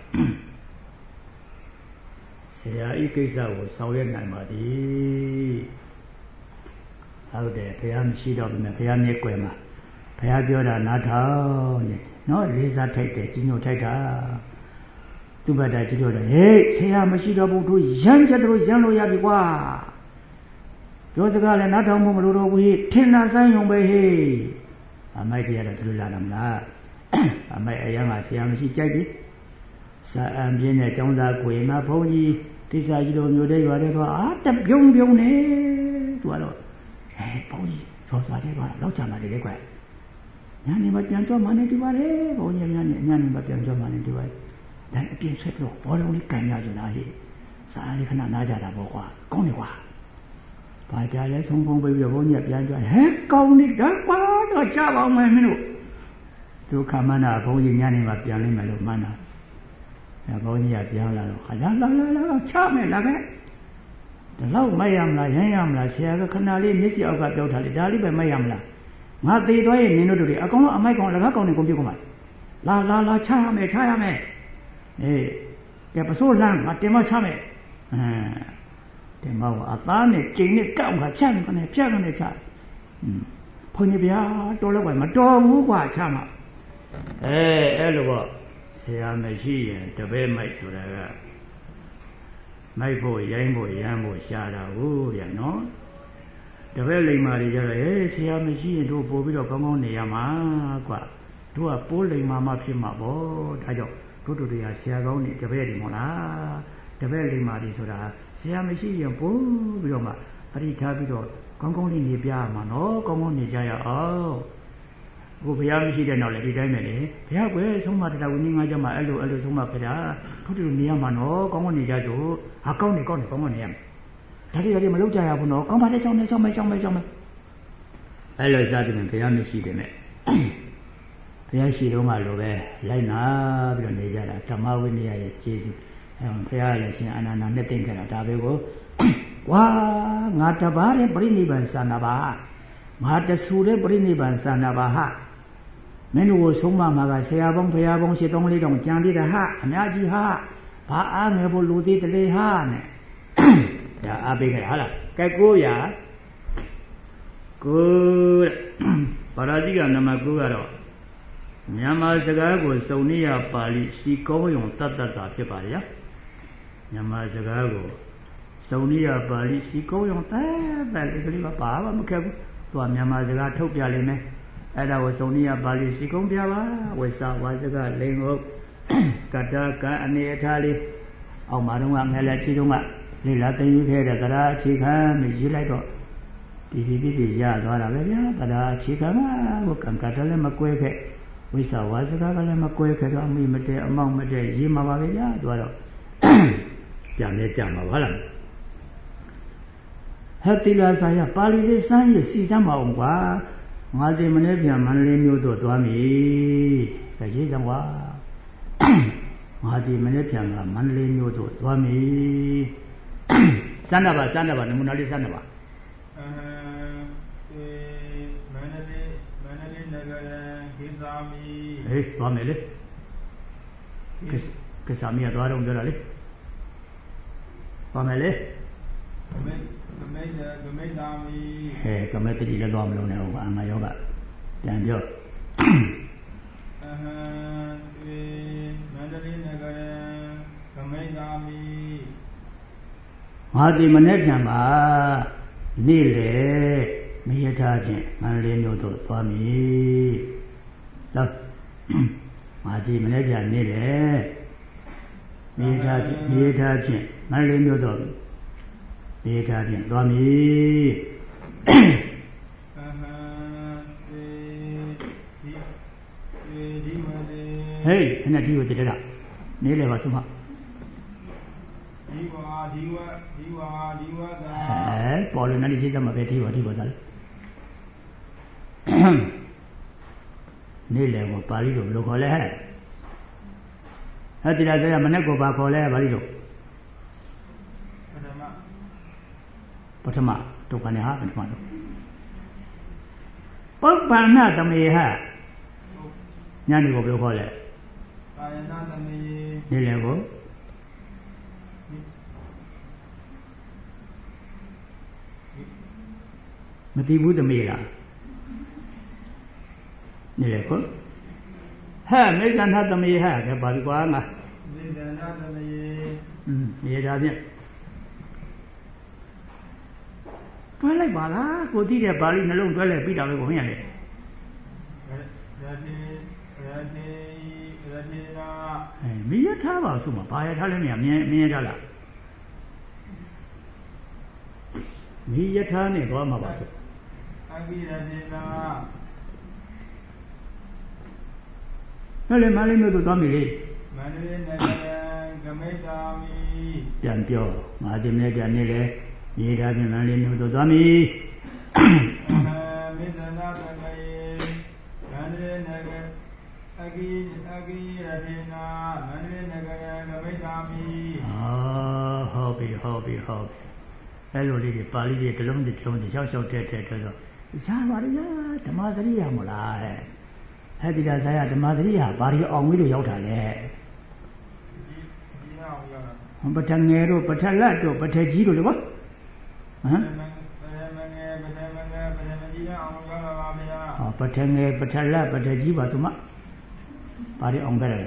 ဆရာဤကိစ္စကိုဆောင်ရွက်နိုင်ပါသည်ဟုတ်တယ်ဘုရားမရှိတော့ဘူးနဲ့ဘုရားမျက်ကွယ်မှာဘုရားပြောတာနားထောင်နေနော်လေးစားထိုက်တယ်ကြီးညိုထိုက်တာသူ့ဘက်တာကြည့်တော့ဟေးဆရာမရှိတော့ဘူးတို့ရမ်းကြတယ်ရမ်းလို့ရပြီကွာပြောစကားလည်းနားထောင်ဖို့မလိုတော့ဘူးထင်တာဆိုင်ုံပဲဟေးအမိုက်တရားတော့သူတို့လာတာမလားအမိုက်အရန်ကဆရာမရှိကြိုက်ပြီစာအံပြင်းတဲ့ကျောင်းသားကိုရင်မဘုန်းကြီးတိစ္ဆာကြီးလိုမျိုးတဲ့ရွာတဲ့တော့တပြုံပြုံနေသူကတော့ဘုန်းကြီးချောသွားတဲ့ကွာလောက်ချမှာတယ်လေကွာညနေမှပြန်ကြွမှနေဒီပါလေဘုန်းကြီးညနေမှပြန်ကြွမှနေဒီပါဒါအပြင်ဆက်လို့ဘောလုံးလေးကန်ရကြတာဟိစာလေးခဏနားကြတာပေါ့ကွာကောင်းတယ်ကွာဘာကြလဲဆုံးဖုံးပြီးဘုန်းကြီးပြန်ကြွဟဲ့ကောင်းနေတာကွာတော့ကြပါအောင်မယ်မင်းတို့သူခမနာဘုန်းကြီးညနေမှာပြန်လိမ့်မယ်လို့မှန်းတာအဲဘုန်းကြီးကပြန်လာတော့ခလာချမယ်လာခဲ့ဒီလောက်မရမလားရမ်းရမလားဆရာကခဏလေးမျက်စိအောက်ကပြောထားလေဒါလေးပဲမရမလားငါသေးသွားရင်နင်တို့တွေအကောင်လုံးအမိုက်ကောင်လကားကောင်တွေကုန်ပြုတ်ကုန်ပါလာချရမယ်အေးကဲပစိုးလမ်းငါတင်မချမယ်တင်မကအသားနဲ့ကျိန်နဲ့ကောက်ခါချမ်းကနေဖြတ်ကနေချဘုန်းကြီးဗျာတော်တော့ပဲမတော်ဘူးကွာချမှာအဲ့လိုပေါ့ဆရာမရှိရင်တပည့်မိုက်ဆိုတာကမိုက်ဖို့ရိုင်းဖို့ရမ်းဖို့ရှာတာဟုတ်ရနော်တပည့်လိမ္မာတွေကြတော့ဆရာမရှိရင်တို့ပို့ပြီးတော့ကောင်းကောင်းနေရမှာကွာတို့ကပိုးလိမ္မာမှဖြစ်မှာပေါ့ဒါကြောင့်တို့တွေကဆရာကောင်းနေတပည့်တွေမဟုတ်လားတပည့်လိမ္မာတွေဆိုတာဆရာမရှိရင်ပို့ပြီးတော့မှပရိထားပြီးတော့ကောင်းကောင်းလေးနေပြရမှာနော်ကောင်းကောင်းနေကြရအောင်ဘုရားမရှိတဲ့နောက်လည်းဒီတိုင်းပဲလေဘုရားကွယ်ဆုံးမတရားဝိနည်းငါးကြမှာအဲ့လိုဆုံးမဖရာတို့နေရမှာနော်ကောင်းကောင်းနေကြစို့ဟာကောင်းနေကောင်းနေနေရမယ်ဒါတွေမလုပ်ကြရဘူးနော်ကောင်းပါလေချောင်းမယ်အဲ့လိုစသည်ဖြင့်ဘုရားမရှိတယ်နဲ့ဘုရားရှိတော့မှလိုပဲလိုက်နာပြီးတော့နေကြတာဓမ္မဝိနည်းရဲ့ကျေးဇူးဘုရားလည်းရှင်အာနန္ဒာနဲ့သိမ့်ခဲ့တာဒါပဲကိုဝါငါတပါးတဲ့ပြိနိဗ္ဗာန်ဆန္ဒပါငါတဆူတဲ့ပြိနိဗ္ဗာန်ဆန္ဒပါဟာမင်းတို့ဆုံးမမှာကဆရာပေါင်းဘုရားပေါင်းရှစ်သုံးလေးတောင်ကြံသေးတာဟာအများကြီးဟာဘာအားငယ်ဖို့လူသေးတလေဟာနဲ့ဒါအားပေးခဲ့ဟာလားကဲ900ပါရာဇိကနံပါတ်9ကတော့မြန်မာစကားကိုစုံနေရပါဠိစီကောင်းယုံတတ်တာဖြစ်ပါလေမြန်မာစကားကိုစုံနေရပါဠိစီကောင်းယုံတတ်ကလေးပါမခက်ဘူးသူကမြန်မာစကားထုတ်ပြလိမ့်မယ်အဲ့ဒါကိုစုံနေရပါဠိစီကုံးပြပါဝိစာဝါစကလိန်ဟုတ်ကတ္တကအနေအထားလေးအောက်မှာတော့ငယ်လက်ချီတုံးကလေလာသိယူခဲ့တဲ့ကရာအခြေခံမရေးလိုက်တော့ဒီရသွားတာပဲဗျာကရာအခြေခံကိုကံကတလည်းမကွဲခဲ့ဝိစာဝါစကလည်းမကွဲခဲ့တော့အမိမတဲအမောက်မတဲရေးမှာပါပဲဗျာသွားတော့ကြံမှာပါလားဟတ်တိလာစာရပါဠိလေးစမ်းရစီစမ်းပါအောင်ကွာငါဒီမနေ့ပြန်မန္တလေးမြို့သို့သွားမည်ဒါရေးစမ်းကွာငါဒီမနေ့ပြန်ကမန္တလေးမြို့သို့သွားမည်စမ်းတာပါနမူနာလေးစမ်းတာပါမန္တလေးနဂရခေသာမီသွားမယ်လေခေသာမီကသွားတော့ပြောတာလေသွားမယ်လေဂမိတ်သာမီကမေတ္တိလည်းသွားမလို့နဲ့ဟိုအာငါယောကပြန်ပြောမန္တလေးနဂရဂမိတ်သာမီငါဒီမနေ့ပြန်ပါနေ့လေမရထားခြင်းမန္တလေးမြို့သို့သွားမည်လောက်ငါဒီမနေ့ပြန်နေ့လေမရထားခြင်းမန္တလေးမြို့သို့နေထားဖြင့်သွားမည်ဟေးခဏဒီကိုတည်းကနေလေပါစုမဒီဝါသာပေါ်လို့လည်းရေးစမ်းမှာပဲဒီဝါသာလေနေလေကိုပါဠိလိုဘယ်လိုခေါ်လဲဟဲ့ဒီလားဆိုရမနေ့ကိုပါခေါ်လဲပါဠိလိုပထမဒုက္ခနဲ့ဟာပထမတော့ပုပ္ပန္နသမေဟညနေကိုဘယ်လိုခေါ်လဲကာယနာသမေနေလေကိုမသိဘူးသမေလားနေလေကိုဟဲ့မေဇန္နသမေဟကဲပါပြီကွာငါမေဇန္နသမေနေကြဖြင့်တွဲလိုက်ပါလားကိုသိတဲ့ပါဠိနှလုံးတွဲလိုက်ပြီးတာပဲကိုဟင်းရတယ်ရတိနာမရထားပါစုမှာဘာရထားလဲမြင်ရထားလားမိယထာနဲ့သွားမှာပါစုအဂိရတိနာဟဲ့လေမလေးမျိုးတို့သွားပြီလေမန္တလေးနဂရဂမိတ်တာမီပြန်ပြောငါဒီနေ့ပြန်နေလေမြေထားပြန်လည်းမျိုးတို့သွားပြီမေတ္တာသမေမန္တလေးနဂ Agi Radina Manvinagaya Gavitami. Hobby. Hello, lady, Pali, the long, shall take Samaria, the Mazaria Mola. Happy as I had the Mazaria, body on with Yota. But a narrow, but a lato, but a giro, what? But a lap, but a jiba to ma. Body on better.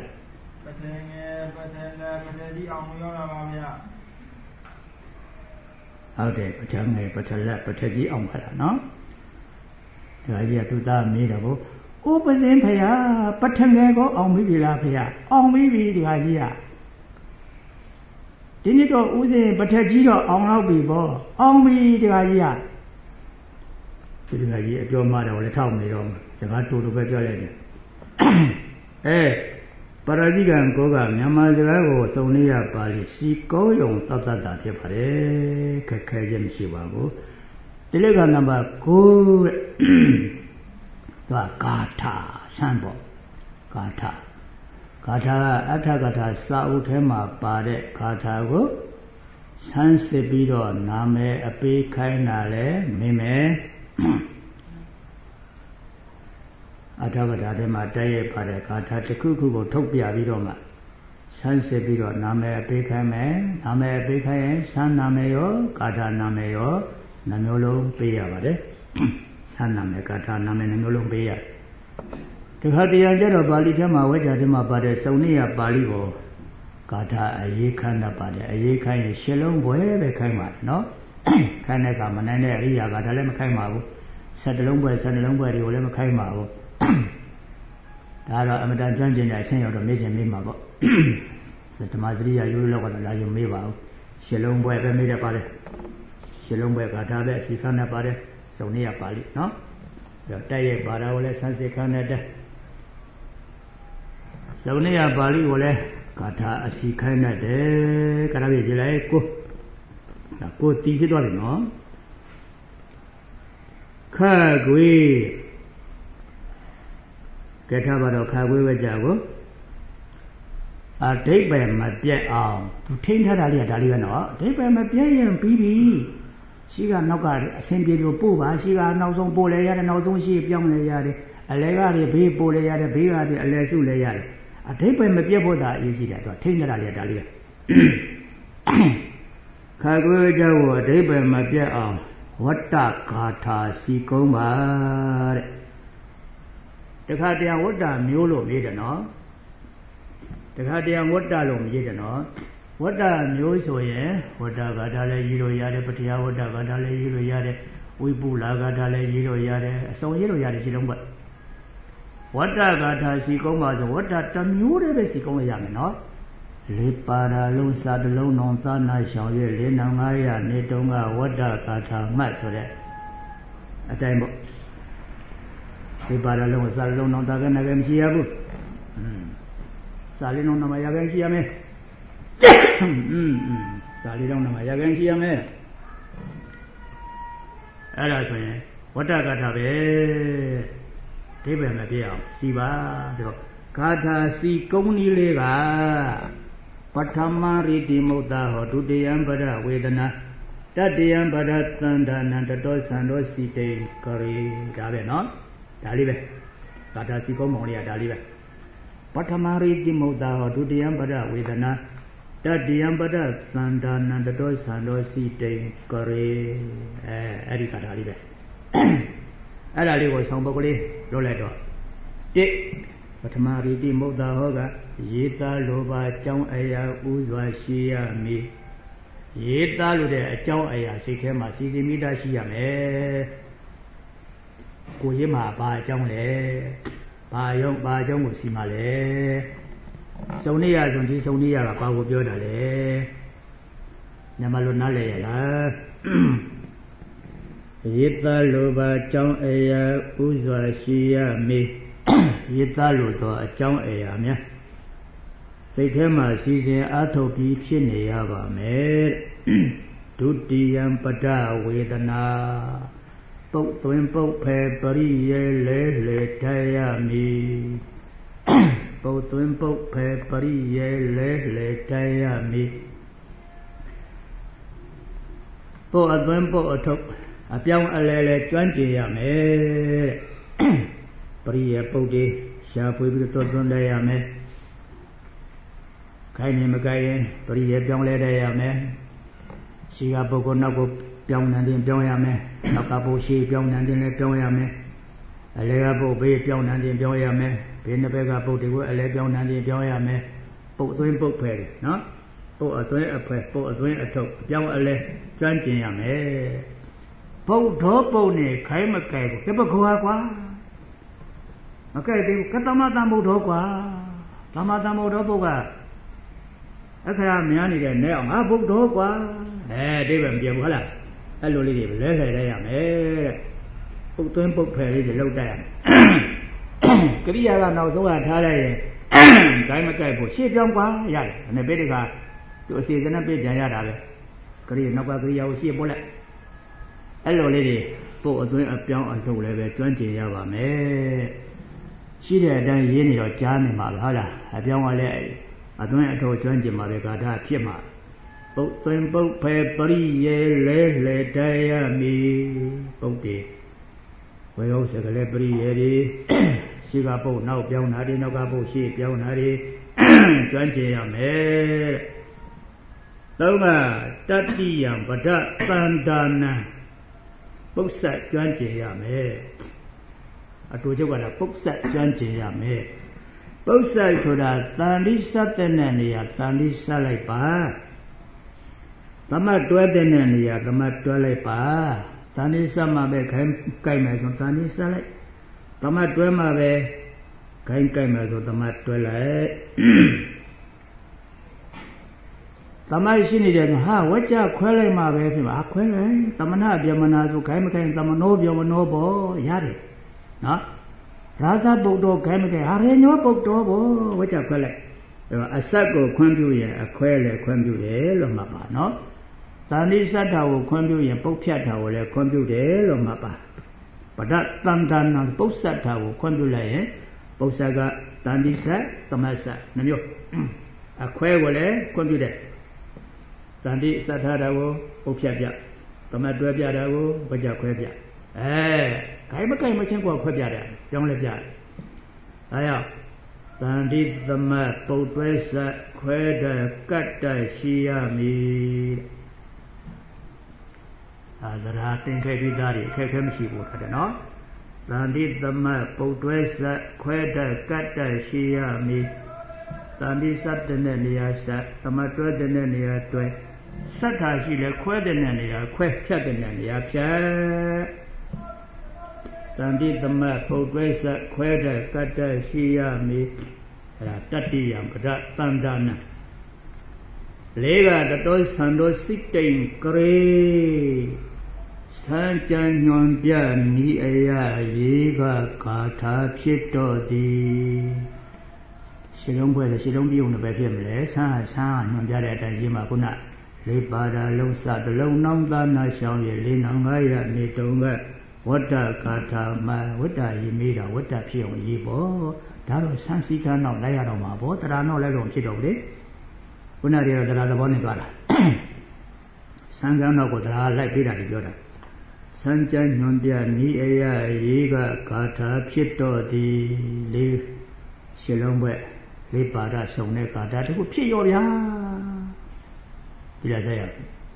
Out there, but a lap, but a ji on better, no? The idea to that made a book. Open the empire, but a go on me la pia, on me the idea. Didn't you go with the but a jiro on our people, on me the idea. The idea your mother will tell me wrong. The got to the your lady. Eh, Paradigan Goga, Yamazrago, Sonia Bali, she go on Tata Pare, Kakajan Shivago. The legal number go to Gata, Sambo, Gata. Gata, Atagata, Sautema, Pade, Gatago, Sansebido, Name, a big kainale, Mime. Atagata, Matae, Pade, Gata, the Kuku, Topia Vidoma. Sansebido, Name, a big man, Name, a big hand, San Nameo, Gata Nameo, Namolo, Pia, San Name, Gata Name, Namolo, Pia. The Hadian of Bali Tama, which I did about the Sonia Baligo, Gata, a ye kind of body, a ye kind of shilling, where came out, no? Can I come and then I got a lemon came out, said the long way, you will ever came out. I'm a dungeon, I send you to Major Mimago. Said to Madria, you look at the you may vow. Shilling boy ever made a body. Shilling boy got a she found a body, Sonia Bali, no? The day about our Sanse Canada. Sonia Bali will Kata a sea kind of day, Karavilaco. A good thing to do, no? Kagui get about a Kagui with Jago. A take by my beer arm to take her Dalia, take by my beer and baby. She got no got a simple pooba, she got no some pole and no some sheep young lady, a legari, a big pole, a big a lesu layard. A tape by my beer for that easy that, take the Dalia. Kaguja, a tape by my beer arm. What a kata si comba. The Katian what a mule made a no? The Katian what a long made a no? What a news, oh yeah, what a Gadale Yiro Yade, Patia, what a Gadale Yiro Yade, Wibula Gadale Yiro Yade, so Yiro Yade, she don't but. What a Gata Sicoma, what a Tamu Sicoma Yang, no? Lipara, Lone Sad, Lone on Tana, Shao Ye, Lenangaya, Netonga, what a Gata Mat, so that. A time. Lipara, Lone Sad, Lone on Tagan, again, Shiabu. Salino Namayagan Shiame. Sally don't know my young she may. Ella, what I got of it? Table and a beer, Siva, Kata si Koni Lega, Patama Ridimota, or to the Emperor with an that the Emperor Sandan and the Dos and Dos City, Curry, Daveno, Dalive, Kata si Comonia, Dalive. Patama Ridimota, or to the Emperor with an that the Emperor Sandan and the Dos and Dos City, Curry, Erika Dalive. Ada was some bogly, Loleto. Dick, but Mariti Moda Hoga, Yeta Loba, Chong Aya, Uzwa Shia me. Yeta Lude, Chong Aya, she came a Sisi Mida Shia me. Kuyima by Chong Le, by Jong Simale. Sonia, Sonia, Pago Biodale. Namalunale. Yeta Loba Chong Aya Uzwa Shia me. Yeta Ludo a Chong Aya me. Say Kema season Atopi Chinea me. Tuti Pada Vedana. Boat Twin Boat Peppery Le Taya me. ပုတ်သွင်းပုတ်ဖယ်ပရိယေလဲလေတိုင်းရမည်ပုတ်အသွင်းပုတ်အထုတ်အပြောင်းအလဲလဲကျွမ်းကျင်ရမယ်ပရိယေပုတ်ဒီရှားဖွေပြီးတော့သွင်းလဲရမယ်ခိုင်းနေမခိုင်းရင်ပရိယေပြောင်းလဲရမယ်ရှိကပုတ်ကိုနောက်ကိုပြောင်းနေတယ်ပြောင်းရမယ်နောက်ကပုတ်ရှိပြောင်းနေတယ်လည်းပြောင်းရမယ်အလဲကပုတ်ဘေးပြောင်းနေတယ်ပြောင်းရမယ်ဘေးနှစ်ဘက်ကပုတ်တွေကိုအလဲပြောင်းနေတယ်ပြောင်းရမယ်ပုတ်အသွင်းပုတ်ဖယ်နော်ပုတ်အသွင်းအဖယ်ပုတ်အသွင်းအထုတ်အပြောင်းအလဲကျွမ်းကျင်ရမယ်ပုတ်တော်ပုတ်နေခိုင်းမကဲဘူးကပခွာကွာမကဲသေးဘူးကတမတန်ပုတ်တော်ကွာတမတန်ပုတ်တော်ပုတ်ကအခရာများနေတဲ့နဲ့အောင်ဟာပုတ်တော်ကွာအတိပ္ပယ်မပြေဘူးဟုတ်လားအဲ့လိုလေးတွေလဲလှယ်ရရမယ်တဲ့ပုတ်သွင်းပုတ်ဖယ်လေးတွေလောက်တတ်ရမယ်ကရိယာကနောက်ဆုံးကထားလိုက်ရင်ဂိုင်းမကြိုက်ဘူးရှေ့ပြောင်းကွာရတယ်အနေပိဋကသူအစီအစဉ်နဲ့ပြပြန်ရတာပဲကရိယာနောက်ကကရိယာကိုရှေ့ပို့လိုက်အဲ့လိုလေးတွေပုတ်အသွင်းအပြောင်းအထုတ်လည်းပဲကျွမ်းကျင်ရပါမယ်ရှိတဲ့အတိုင်းရင်းနေတော့ကြားနေမှာပဲဟုတ်လားအပြောင်းကလည်းအသွင်းအထုတ်ကျွမ်းကျင်မှာပဲဂါထာဖြစ်မှာပုတ်သွင်းပုတ်ဖယ်ပရိယေလဲလေတိုင်းရမည်ပုတ်တယ်ဝေဟုတ်စကလေးပရိယေဒီရှိကပုတ်နောက်ပြောင်းတာဒီနောက်ကပုတ်ရှိပြောင်းတာဒီကျွမ်းကျင်ရမယ်သုံးကတတ္တိယံဗဒသန္တာနံပု္ပ္ပဆက်ကျွမ်းကျင်ရမယ်အတူချုပ်ကတော့ပု္ပ္ပဆက်ကျွမ်းကျင်ရမယ်ပု္ပ္ပဆက်ဆိုတာတန်တိစတဲ့နေရာတန်တိစလိုက်ပါသမတ်တွဲတဲ့နေရာသမတ်တွဲလိုက်ပါတန်တိစမှာပဲခိုင်းကြိုက်မယ်ဆိုတန်တိစလိုက်သမတ်တွဲမှာပဲခိုင်းကြိုက်မယ်ဆိုသမတ်တွဲလိုက်သမတ်ရှိနေတယ်ဆိုဟာဝကြခွဲလိုက်မှာပဲဖြစ်မှာခွဲလိုက်သမဏဗျမနာဆိုခိုင်းမခိုင်းသမနောဗျမနောဘောရတယ်နော်ရာဇပုတ်တော်ခိုင်းမခိုင်းဟာရေညောပုတ်တော်ဘောဝကြခွဲလိုက်အဆက်ကိုခွင့်ပြုရင်အခွဲလည်းခွင့်ပြုတယ်လို့မှတ်ပါနော်တန်တိစတ္ထကိုခွင့်ပြုရင်ပုတ်ဖြတ်တာကိုလည်းခွင့်ပြုတယ်လို့မှတ်ပါပဒတန္တနာပုတ်စတ္ထကိုခွင့်ပြုလိုက်ရင်ပုတ်ဆက်ကတန်တိစက်သမတ်စက်နှမျိုးအခွဲကိုလည်းခွင့်ပြုတယ်တန်တိစတ္ထတာကိုပုတ်ဖြတ်ပြသမတ်တွဲပြတာကိုဝကြခွဲပြခိုင်မခိုင်မချင်းကိုခွဲပြတယ်ကြောင်းလည်းပြတယ်ဒါကြောင့်တန်တိသမတ်ပုတ်တွဲစက်ခွဲတဲ့ကတ်တဲ့ရှိရမည်သရာတင်ခဲ့ပြီးသားတွေအခက်အခဲမရှိဘူးတဲ့နော်တန်တိသမတ်ပုတ်တွဲစက်ခွဲတဲ့ကတ်တဲ့ရှိရမည်တန်တိစက်တဲ့နေရာစက်သမတ်တွဲတဲ့နေရာတွဲစက်ထာရှိလဲခွဲတဲ့နေရာခွဲဖြတ်တဲ့နေရာဖြတ်တန်တိသမတ်ပုတ်တွဲစက်ခွဲတဲ့ကတ်တဲ့ရှိရမည်အဲ့ဒါတတ္တိယံပဒတန္တနာလေးကတတော်ဆန္ဒစိတ်တိန်ကရေစံကြံညွန်ပြနီးအရာရေကဂါထာဖြစ်တော်သည်ရှင်းလုံးပွဲရှင်းလုံးပြုံးတယ်ပဲဖြစ်မလဲဆန်းညွန်ပြတဲ့အတိုင်းရှင်းမှာခုနလေးပါတာလုံးစတလုံးနှောင်းသားနာရှောင်းရလေးနောင်900နေတုံးကဝတ္တဂါထာမှာဝတ္တရေမေးတာဝတ္တဖြစ်အောင်ရေးပေါ့ဒါတော့ဆန်းစည်းကားနောက်လိုက်ရတော့မှာပေါ့တရားနောက်လိုက်တော့ဖြစ်တော့လေခုနတည်းကတရားသဘောနဲ့သွားတာဆန်းကန်းနောက်ကိုတရားလိုက်ပြီးတာဒီပြောတာစံကြညွန်ပြနီးအရာရေကဂါထာဖြစ်တော့သည်လေးရှင်းလုံးပွဲလေးပါဒစုံတဲ့ဂါထာတခုဖြစ်ရောဗျာဒီလားဆက်ရ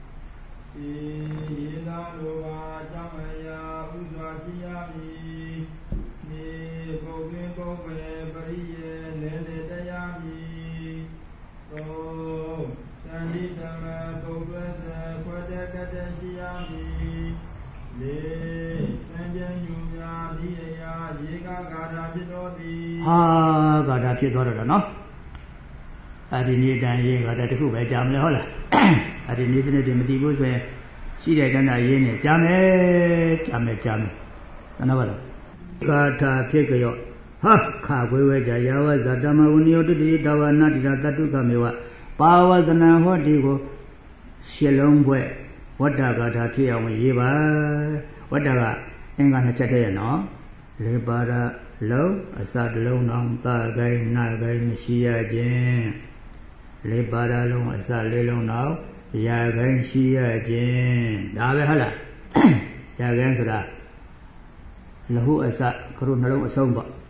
ရေသာလိုပါကြောင့်အရာဥစွာရှိရမည်နေပုဂ္ဂိပုဂ္ဂေပရိယေလဲလေတရားမည်သောသန္တိဓမ္မပုဂ္ဂေသခွတ္တကတ္တရှိရမည်လေစံကြံညူမြာဒီအရာရေကဂါထာဖြစ်တော်သည်ဟာဂါထာဖြစ်တော်တော့နော်အဲ့ဒီနေ့တန်ရေးဂါထာတစ်ခုပဲကြာမလဲဟုတ်လားအဲ့ဒီနေ့စနစ်တွေမတည်ဘူးဆိုရင်ရှိတဲ့ကဏ္ဍရေးနေကြာမယ်သနာပါလားဂါထာဖြစ်ကြောဟာခါခွေဝဲကြယာဝဇဓမ္မဝနိယောတတိတဝနာတိတတတုကမေဝပါဝသနံဟောတိကိုရှင်းလုံးပွဲဝတ္တဂါထာဖြစ်အောင်ရေးပါဝတ္တကအင်္ဂါ2ချက်တည်းရနော်လေပါဒလုံးအစတလုံးအောင်သာကိုင်းနာကိုင်းမရှိရခြင်းလေပါဒလုံးအစလေးလုံးအောင်ရာကိုင်းရှိရခြင်းဒါပဲဟုတ်လားရာကိုင်းဆိုတာလဟုအစခရုနှလုံးအဆုံးပေါ့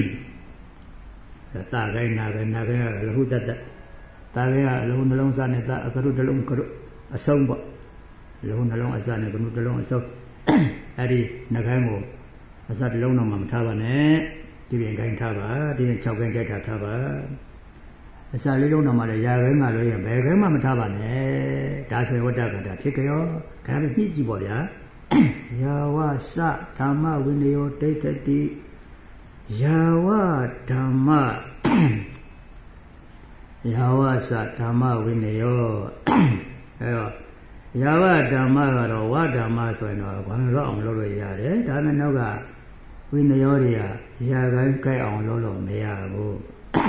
သာကိုင်းနာကိုင်းနာကိုင်းလဟုတတသာကိုင်းလဟုနှလုံးစနဲ့သာအခရုတလုံးခရုအဆုံးပေါ့လဟုနှလုံးအစနဲ့ခရုတလုံးအဆုံးအဲ့ဒီနှကိုင်းကိုအစတစ်လုံးတော့မထားပါနဲ့ဒီပြင်ခိုင်းထားပါဒီပြင်6ခိုင်းကြိုက်ထားပါအစလေးလုံးတော့မှလည်းရာခိုင်းမှလို့ရင်ဘယ်ခိုင်းမှမထားပါနဲ့ဒါဆိုရင်ဝတ္တကတာဖြစ်ကြောခါပြီးညှိကြည့်ပေါ့ဗျာယာဝစဓမ္မဝိနယောဒိဋ္ဌတိယာဝဓမ္မယာဝစဓမ္မဝိနယောအဲတော့ယာဝဓမ္မကတော့ဝဓမ္မဆိုရင်တော့ဘာလို့အောင်လုပ်လို့ရတယ်ဒါနဲ့နောက်ကဝိနယောတွေကရာခိုင်းကြိုက်အောင်လုပ်လို့မရဘူး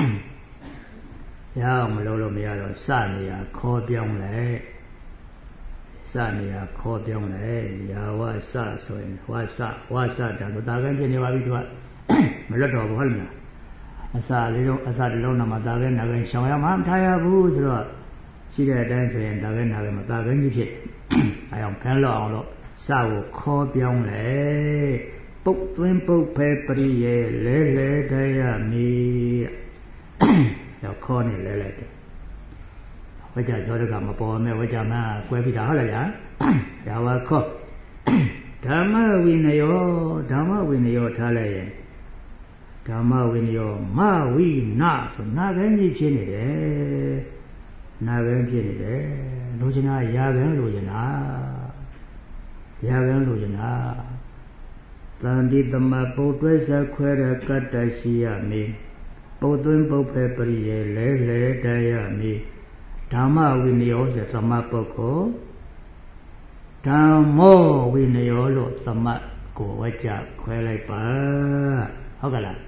ရအောင်မလုပ်လို့မရတော့စနေရခေါ်ပြောင်းလိုက်စနေရခေါ်ပြောင်းလိုက်ယာဝစဆိုရင်ဝါစဒါဆိုတာကဖြစ်နေပါပြီသူကမလွတ်တော့ဘူးဟုတ်လားအစလေးတော့အစတစ်လုံးတော့မှဒါကနာကရှောင်ရမှမထားရဘူးဆိုတော့ရှိတဲ့အတိုင်းဆိုရင်ဒါကနာကမဒါကကြီးဖြစ်အဲအောင်ခန်းလောက်အောင်လို့စကိုခေါ်ပြောင်းလိုက်ပုတ်သွင်းပုတ်ဖဲပရိယေလဲလဲတရားမီတော့ခေါ်နေလဲလိုက်တယ်ဝိဇ္ဇာဇောရကမပေါ်မဲ့ဝိဇ္ဇာမကွဲပြီးတာဟုတ်လားဗျာဒါဝခေါ်ဓမ္မဝိနယောထားလိုက်ရင်ဓမ္မဝိနယောမဝိနာဆိုနာကန်းကြီးဖြစ်နေတယ်နာကန်းဖြစ်နေတယ်လိုချင်တာရာကန်းလိုချင်တာတန်တိတမပုတ်တွဲစခွဲရကတ္တရှိရမေပုတ်သွင်းပုတ်ဖဲပရိယေလဲလဲတရားမေဓမ္မဝိနယောဆိုသမပုဂ္ဂိုလ်ဓမ္မောဝိနယောလို့သမကိုဝကြခွဲလိုက်ပါဟုတ်ကလား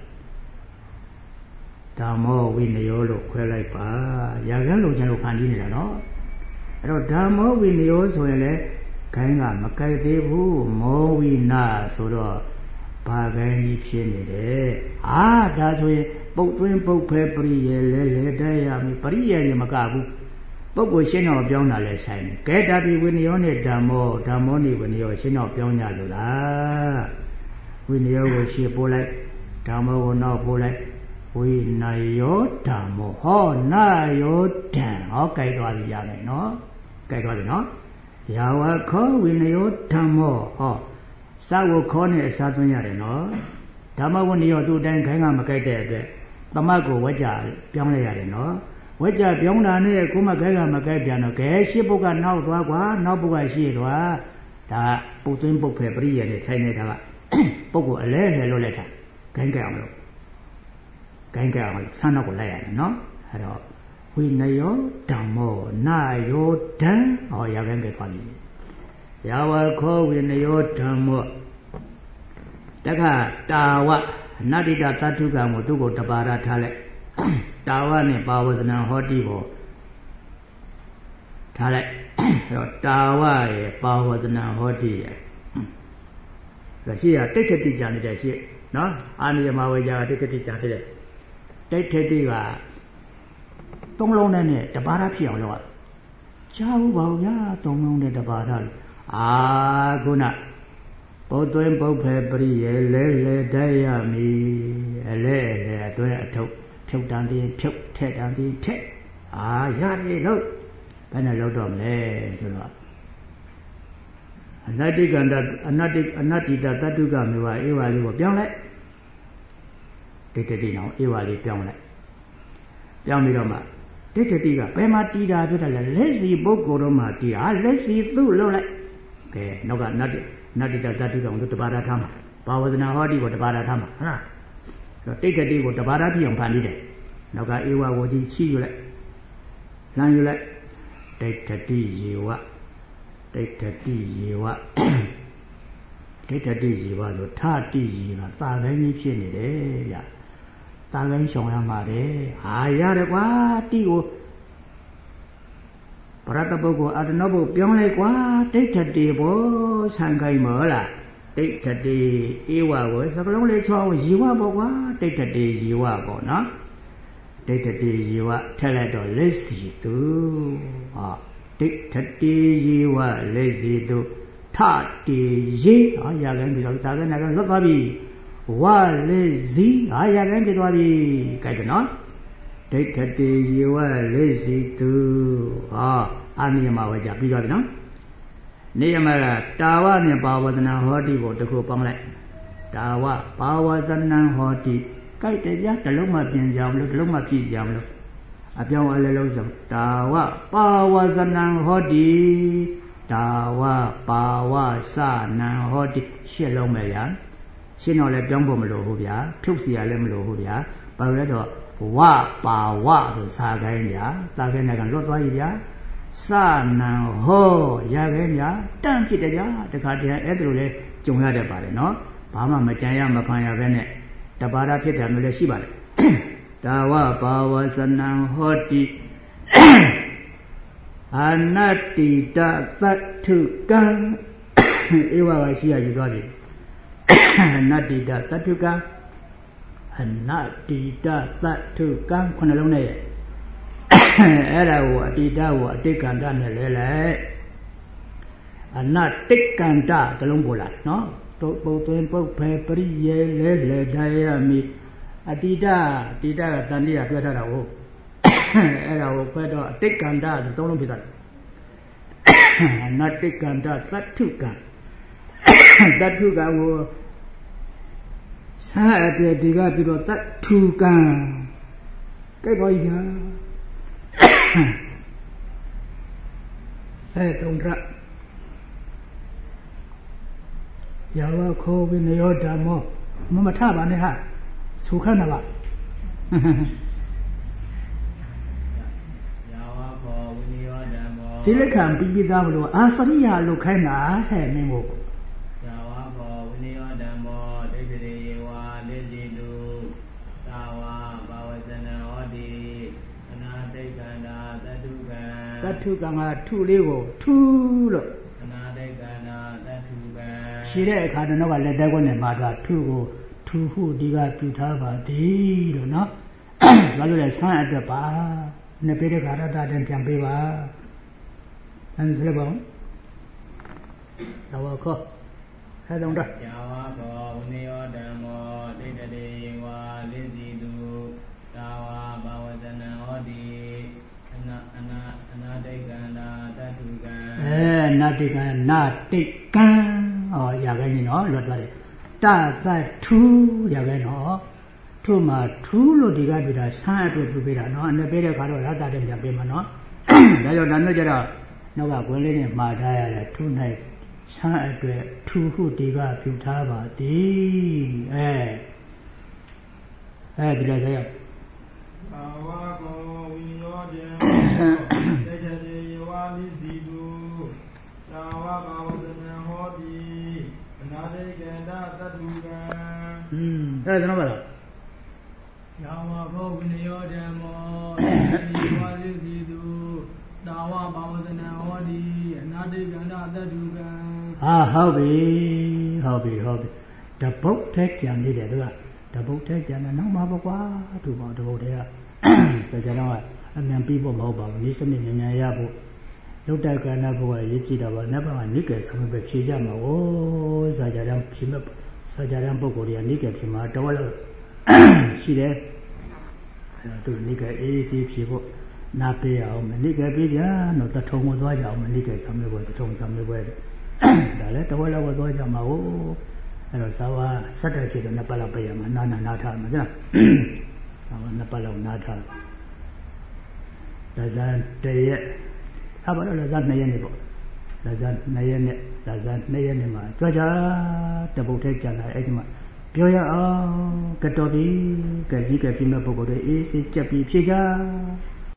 ဓမ္မောဝိနယောလို့ခွဲလိုက်ပါရာဂန်းလိုချင်လို့ဖန်တီးနေတာနော်အဲ့တော့ဓမ္မောဝိနယောဆိုရင်လေခိုင်းကမကြိုက်သေးဘူးမောဝိနာဆိုတော့ဘာခိုင်းကြီးဖြစ်နေတယ်ဒါဆိုရင်ပုတ်သွင်းပုတ်ဖဲပရိယေလဲလဲတရားမီပရိယေကြီးမကဘူးပုဂ္ဂိုလ်ရှင်းတော့ပြောင်းတာလဲဆိုင်တယ်ကဲတာတိဝိနယောနဲ့ဓမ္မောနိဝိနယောရှင်းတော့ပြောင်းကြလို့လားဝိနယောကိုရှေ့ပို့လိုက်ဓမ္မောကိုနောက်ပို့လိုက်ဝိနယောဓမ္မောဟောနာယောဓံဟောကြိုက်သွားပြီရမယ်နော်ကြိုက်သွားပြီနော်ယာဝခောဝိနယောဓမ္မောဟောစာကိုခေါ်နဲ့အစားသွင်းရတယ်နော်ဓမ္မဝိနယောသူ့အတိုင်းခိုင်းကမကြိုက်တဲ့အတွက်သမတ်ကိုဝကြပြောင်းလိုက်ရတယ်နော်ဝကြပြောင်းတာနဲ့ကိုမခိုင်းကမကြိုက်ပြန်တော့ကဲရှစ်ပုဂ္ဂနောက်သွားကွာနောက်ပုဂ္ဂရှေ့သွားဒါပုတ်သွင်းပုတ်ဖယ်ပရိယေနဲ့ဆိုင်နေတာကပုဂ္ဂိုလ်အလဲလဲလို့လိုက်တာခိုင်းကြအောင်လို့ဆန်းတော့ကိုလိုက်ရတယ်နော်အဲ့တော့ဝိနယောဓမ္မောနာယောဓံဟောရာခိုင်းကြသွားပြီယာဝခောဝိနယောဓမ္မောတက္ကတာဝအနတ္တိတသတ္ထုကံကိုသူ့ကိုတပါရထားလိုက်တာဝနဲ့ပါဝဇနံဟောတိကိုထားလိုက်အဲ့တော့တာဝရဲ့ပါဝဇနံဟောတိရဲ့ဒါရှိရတိဋ္ဌတိကြနေတဲ့ရှိနော်အာနိယမဝေကြတိဋ္ဌတိကြတဲ့တိဋ္ဌတိကသုံးလုံးနဲ့တပါရဖြစ်အောင်လုပ်ရကြားဘူးပါဗျာသုံးလုံးနဲ့တပါရခုနပုတ်သွင်းပုတ်ဖဲပရိယေလဲလဲတရားမီအလဲအတွဲအထုတ်ဖြုတ်တန်ပြီးဖြုတ်ထက်တန်ပြီးထက်ရတယ်လို့ဘယ်နဲ့လုပ်တော့မလဲဆိုတော့အနတ္တိကန္တအနတ္တိတတတုကမျိုးပါဧဝါလေးကိုပြောင်းလိုက်ဒိဋ္ဌတိအောင်ဧဝါလေးပြောင်းလိုက်ပြောင်းပြီးတော့မှဒိဋ္ဌတိကဘယ်မှာတီးတာပြောတယ်လဲလက်စီပုဂ္ဂိုလ်တော့မှတီးလက်စီသူ့လုပ်လိုက်ကဲနောက်ကနတ္တိတတတုကအောင်သူတပါဒထားမှာဘာဝဇနာဟောတိကိုတပါဒထားမှာဟုတ်လားတိဋ္ဌတိကိုတပါဒပြအောင်ဖန်ပြီးတယ်နောက်ကဧဝဝကြီးချီယူလိုက်လမ်းယူလိုက်ဒိဋ္ဌတိယေဝဒိဋ္ဌတိယေဝဆိုထတိယေကသာခိုင်းကြီးဖြစ်နေတယ်ဗျသာခိုင်းရှောင်ရမှာတယ်ရတယ်ကွာတိကိုပရတ္တပုဂ္ဂိုလ်အတ္တနောပုဂ္ဂိုလ်ပြောင်းလိုက်ကွာဒိဋ္ဌတိဘောဆံခိုင်းမဟုတ်လားတိဋ္ဌတိဧဝကိုစကလုံးလေးချောရေဝပေါ့ကွာတိဋ္ဌတိရေဝပေါ့နော်ဒိဋ္ဌတိယေဝထက်လိုက်တော့လက်စီသူဟောဒိဋ္ဌတိယေဝလက်စီသူထတေယေရခိုင်ပြီတော့ဒါကလည်းလွတ်သွားပြီဝလက်စီရခိုင်ပြီသွားပြီကြိုက်တယ်နော်ဒိဋ္ဌတိယေဝလက်စီသူဟောအာနိယမဝေကြပြီးသွားပြီနော်နိယမကတာဝနဲ့ပါဝဇနံဟောတိကိုတခုပေါင်းလိုက်တာဝပါဝဇနံဟောတိကြိုက်တယ်ဗျာတလုံးမှပြင်ကြအောင်လို့တလုံးမှဖြည့်ကြအောင်လို့အပြောင်းအလဲလုံးစုံတာဝပါဝဇနံဟောတိတာဝပါဝစနံဟောတိရှင်းလုံးပဲဗျာရှင်းတော့လည်းပြောင်းဖို့မလိုဘူးဗျာဖြုတ်စီရလည်းမလိုဘူးဗျာဘာလို့လဲဆိုတော့ဝပါဝဆိုစာခိုင်းဗျာစာခိုင်းတဲ့ကလွတ်သွားပြီဗျာစနံဟောရခိုင်းဗျာတန့်ဖြစ်တယ်ဗျာတခါတည်းအဲ့ဒါလိုလဲကြုံရတတ်ပါတယ်နော်ဘာမှမကြံရမဖန်ရပဲနဲ့တပါရဖြစ်တယ်မျိုးလည်းရှိပါလေဒါဝဘာဝဇနံဟောတိအနတ္တိတသတ္ထုကံဧဝကရှိရယူသွားပြီအနတ္တိတသတ္ထုကံအနတ္တိတသတ္ထုကံခုနှလုံးနဲ့အဲ့ဒါကိုအတ္တိတကိုအတိတ်ကန္တနဲ့လဲလိုက်အနတ္တိကန္တတလုံးပေါ်လာနော်ပုတ်သွင်းပုတ်ဖယ်ပရိယေလဲလဲတရားမိအတိတကတန်တရားပြောထားတာကိုအဲ့ဒါကိုဖွဲ့တော့အတိတ်ကန္တဆိုသုံးလုံးပြတာအနတ္တိကန္တသတ္ထုကံသတ္ထုကံကိုစာအတဲ့ဒီကပြီးတော့သတ္ထုကံကြိုက်သွားပြီဗျာအဲ့တုံရယာဝခောဝိနယောဓမ္မောမထပါနဲ့ဟာသုခနာပါယာဝခောဝိနယောဓမ္မောဒီလက်ခံပြီးပြီးသားမလို့အာစရိယလို့ခိုင်းတာဟဲ့မင်းကိုယာဝခောဝိနယောဓမ္မောဒိဋ္ဌိယေဝလိတိတုသာဝဘာဝဇနဟောတိအနာတိတ်ကန္တာသတ္ထုကံသတ္ထုကံကထုလေးကိုထုလို့အနာတိတ်ကန္တာသတ္ထုကံရှိတဲ့အခါတော့ကလက်သက်ကွနဲ့မှာတော့ထုကိုထုဟုဒီကပြုထားပါသည်လို့နော်ဘာလို့လဲဆန်းအတွက်ပါနှစ်ပေးတဲ့ခါရတာတင်ပြန်ပေးပါအဲ့ဒါလည်းပေါ့သာဝခောဟဲ့တော့တော့ယာဝခောဝိနယောဓမ္မောဒိဋ္ဌတိဝါလိစီတုသာဝဘာဝဇနဟောတိအနာတိတ်ကန္တာသတ္ထုကံနာတိကံနာတိကံဟောရခိုင်းနေနော်လွတ်သွားတယ်တသတ္ထုရခိုင်းနော်ထုမှာထူးလို့ဒီကပြတာဆန်းအတွက်ပြုပေးတာနော်အနေပေးတဲ့ခါတော့ရတာတဲ့ပြန်ပေးမှာနော်ဒါကြောင့်ဒါမျိုးကြတော့နောက်ကကွင်းလေးနဲ့မှားထားရတယ်ထူးနိုင်ဆန်းအတွက်ထူးဟုဒီကပြုထားပါသည်အဲဒီလိုဆိုရဘာဝကောဝိယောဓမ္မေတေတတိယဝလိစီတုသာဝဘာဝဇနဟောတိအနာတိကန္တသတ္ထုကံအဲ့ဒါတော့ပါလားယာဝကောဝိနယောဓမ္မောတေတတိယဝလိစီတုသာဝဘာဝဇနဟောတိအနာတိကန္တသတ္ထုကံဟုတ်ပြီတပုတ်ထဲကြံနေတယ်တို့ကတပုတ်ထဲကြံနေနောက်မှာပေါ့ကွာသူပေါ့တပုတ်ထဲကစကြတော့အမြန်ပြီးဖို့မဟုတ်ပါဘူးဒီစနစ်မြန်မြန်ရဖို့လုတ်တက်ကဏ္ဍဘုရားရေးကြည့်တော့ဗောနတ်ဘကနိကေဆောင်ပဲဖြေကြမှာဩစာကြတဲ့ဖြေမဲ့စာကြတဲ့ပုဂ္ဂိုလ်တွေကနိကေဖြေမှာတော့လို့ရှိတယ်သူနိကေအေးစီဖြေဖို့နာပေးအောင်နိကေပေးပြန်တော့တထုံကိုသွားကြအောင်နိကေဆောင်ပဲတထုံဆောင်ပဲဒါလည်းတော့လောက်သွားကြမှာဩအဲ့တော့ဇာဝဆက်တဲ့ဖြစ်တော့နှစ်ပတ်လောက်ပေးရမှာနာထားမှာကြာဇာဝနှစ်ပတ်လောက်နာထားဒါဇန်တရက်ဘာလို့လဲဇန်2ရက်နေပေါ့ဒါဇန်2ရက်နဲ့ဒါဇန်2ရက်နေမှာကြွကြတပုတ်ထဲကြလာအဲ့ဒီမှာပြောရအောင်ကတော်ပြီကကြီးကပြင်းမဲ့ပုဂ္ဂိုလ်တွေအေးစိတ်ကြက်ပြီးဖြေကြ